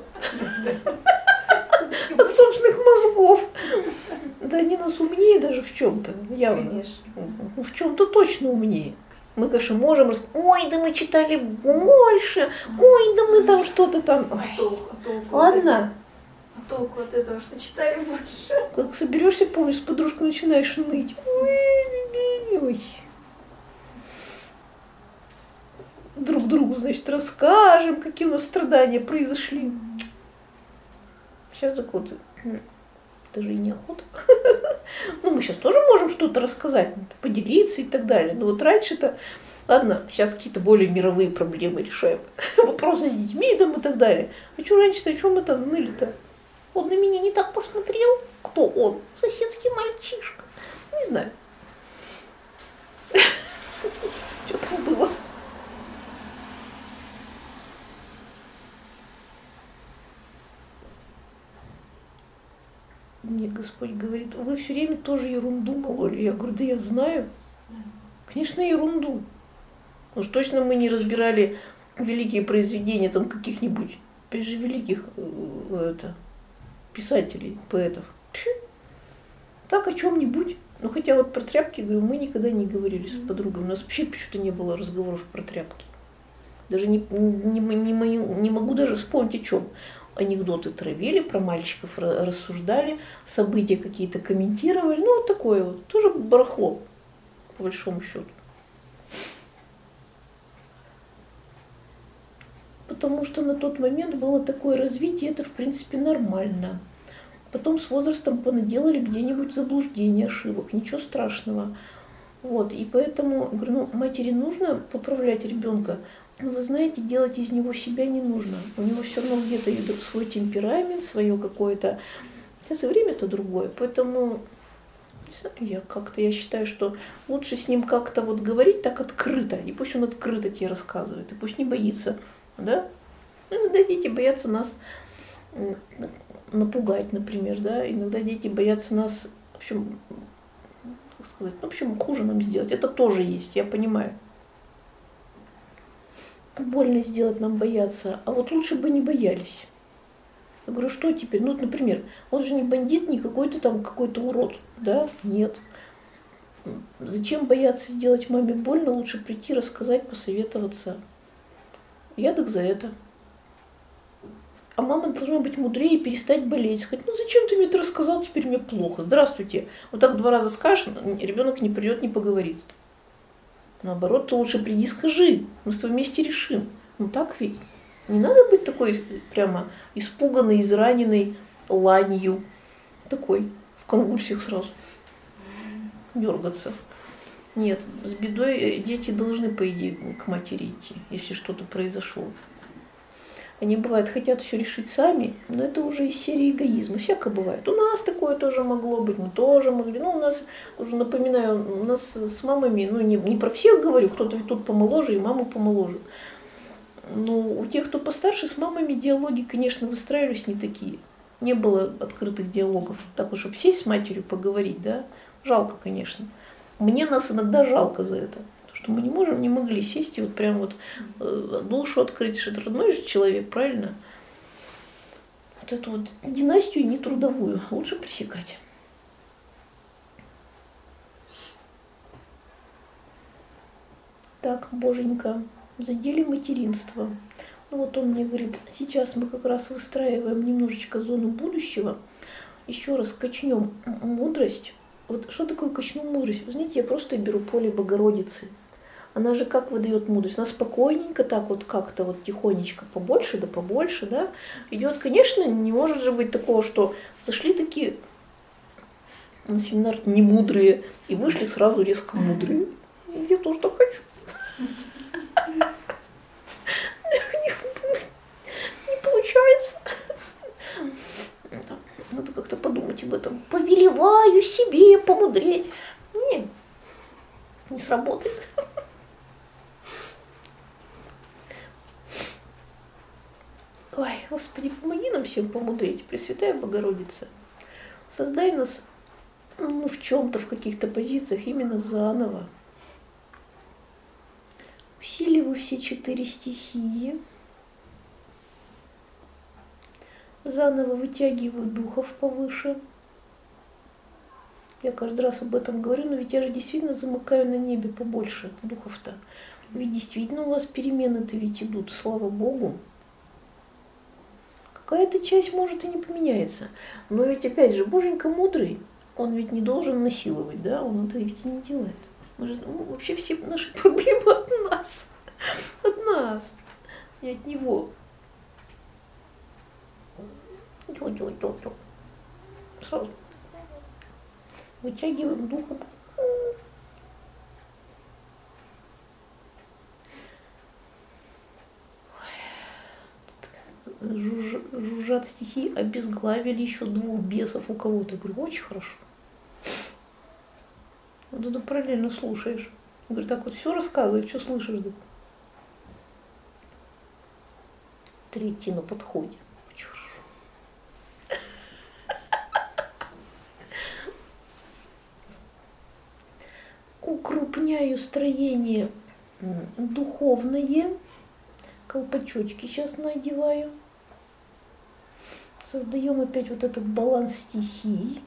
от собственных мозгов. Да они нас умнее даже в чем-то, явно. Ну, в чем-то точно умнее. Мы, конечно, можем ой, да мы читали больше, ой, да мы там что-то там. Ладно. А толку от этого, что читали больше? Как соберешься, помнишь, с подружкой начинаешь ныть. Ой. Друг другу, значит, расскажем, какие у нас страдания произошли. Сейчас так вот, даже и неохота. Ну, мы сейчас тоже можем что-то рассказать, поделиться и так далее. Но вот раньше-то, ладно, сейчас какие-то более мировые проблемы решаем. Вопросы с детьми там и так далее. А что раньше-то, о чем мы там ныли-то? Он на меня не так посмотрел. Кто он? Соседский мальчишка. Не знаю. Что там было? Мне Господь говорит, вы все время тоже ерунду мололи. Я говорю, да я знаю. Конечно, ерунду. Уж точно мы не разбирали великие произведения там каких-нибудь, опять же, великих писателей, поэтов. Так о чем-нибудь. Ну, хотя вот про тряпки, говорю, мы никогда не говорили с подругой. У нас вообще почему-то не было разговоров про тряпки. Даже не могу даже вспомнить о чем. Анекдоты травили, про мальчиков рассуждали, события какие-то комментировали. Ну, вот такое вот. Тоже барахло, по большому счету. Потому что на тот момент было такое развитие, это в принципе нормально. Потом с возрастом понаделали где-нибудь заблуждений, ошибок, ничего страшного. Вот, и поэтому, говорю, ну, матери нужно поправлять ребенка, но вы знаете, делать из него себя не нужно. У него все равно где-то свой темперамент, свое какое-то. Сейчас и время-то другое, поэтому я считаю, что лучше с ним как-то вот говорить так открыто, и пусть он открыто тебе рассказывает, и пусть не боится, да? Ну, иногда дети боятся нас напугать, например, да, иногда дети боятся нас, в общем, как сказать, в общем, хуже нам сделать. Это тоже есть, я понимаю. Больно сделать нам бояться, а вот лучше бы не боялись. Я говорю, что теперь? Ну, вот, например, он же не бандит, не какой-то там какой-то урод, да? Нет. Зачем бояться сделать маме больно? Лучше прийти, рассказать, посоветоваться. Я так за это. А мама должна быть мудрее и перестать болеть. Сказать, ну зачем ты мне это рассказал, теперь мне плохо. Здравствуйте. Вот так 2 раза скажешь, ребенок не придет, не поговорит. Наоборот, ты лучше приди, скажи. Мы с тобой вместе решим. Ну так ведь. Не надо быть такой прямо испуганной, израненной ланью. Такой, в конвульсиях сразу. Дергаться. Нет, с бедой дети должны, по идее, к матери идти, если что-то произошло. Они, бывает, хотят все решить сами, но это уже из серии эгоизма. Всякое бывает. У нас такое тоже могло быть, мы тоже могли. Ну, у нас, уже напоминаю, у нас с мамами, ну, не про всех говорю, кто-то ведь тут помоложе и маму помоложе. Но у тех, кто постарше, с мамами диалоги, конечно, выстраивались не такие. Не было открытых диалогов. Так уж, чтобы сесть с матерью поговорить, да, жалко, конечно. Мне нас иногда жалко за это. Что мы не могли сесть и вот прям вот душу открыть, что это родной же человек, правильно? Вот эту вот династию не трудовую лучше пресекать. Так, боженька, задели материнство. Ну вот он мне говорит, сейчас мы как раз выстраиваем немножечко зону будущего, еще раз качнем мудрость, Вот что такое качну мудрость? Вы знаете, я просто беру поле Богородицы. Она же как выдает мудрость? Она спокойненько, так вот как-то вот тихонечко, побольше да побольше, да, идет. Конечно, не может же быть такого, что зашли такие на семинар не мудрые и вышли сразу резко мудрые. Я тоже так хочу. Не получается. Надо как-то подумать об этом. Повелеваю себе помудреть. Нет, не сработает. Ой, Господи, помоги нам всем помудреть, Пресвятая Богородица. Создай нас в чем-то, в каких-то позициях именно заново. Усиливай все 4 стихии. Заново вытягиваю духов повыше. Я каждый раз об этом говорю, но ведь я же действительно замыкаю на небе побольше духов-то. Ведь действительно у вас перемены-то ведь идут, слава Богу. Какая-то часть может и не поменяется. Но ведь опять же, Боженька мудрый, он ведь не должен насиловать, да, он это ведь и не делает. Вообще все наши проблемы от нас. От нас. Не от него. Сразу. Вытягиваем духом. Жужжат стихи, обезглавили еще 2 бесов у кого-то. Я говорю, очень хорошо. Вот это параллельно слушаешь. Он говорит, так вот все рассказывает, что слышишь? Да? 3 на подходе. Очень хорошо. Укрупняю строение духовное. Колпачочки сейчас надеваю. Создаем опять вот этот баланс стихий.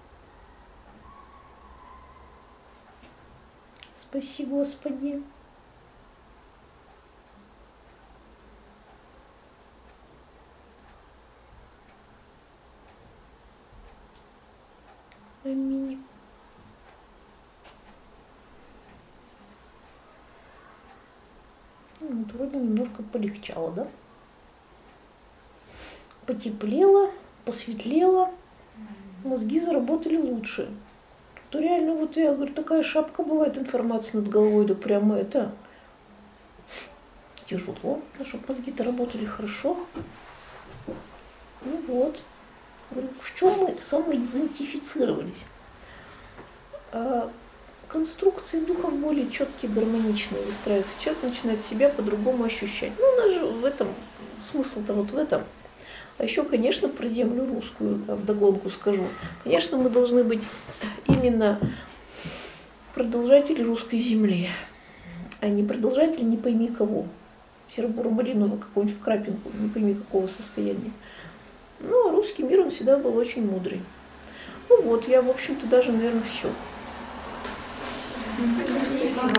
Спаси, Господи. Аминь. Вот вроде немножко полегчало, да? Потеплело, посветлело, мозги заработали лучше. То реально, вот я говорю, такая шапка бывает, информации над головой, да прямо это тяжело, чтобы мозги-то работали хорошо. Ну вот. Говорю, в чем мы самоидентифицировались? Конструкции духов более четкие, гармоничные выстраиваются. Человек начинает себя по-другому ощущать. Ну, у нас же в этом, смысл-то вот в этом. А еще, конечно, про землю русскую, вдогонку скажу. Конечно, мы должны быть именно продолжатели русской земли, а не продолжатели не пойми кого. Серо-буро-малинового какого-нибудь в крапинку, не пойми какого состояния. Ну, а русский мир, он всегда был очень мудрый. Ну вот, я, в общем-то, даже, наверное, все.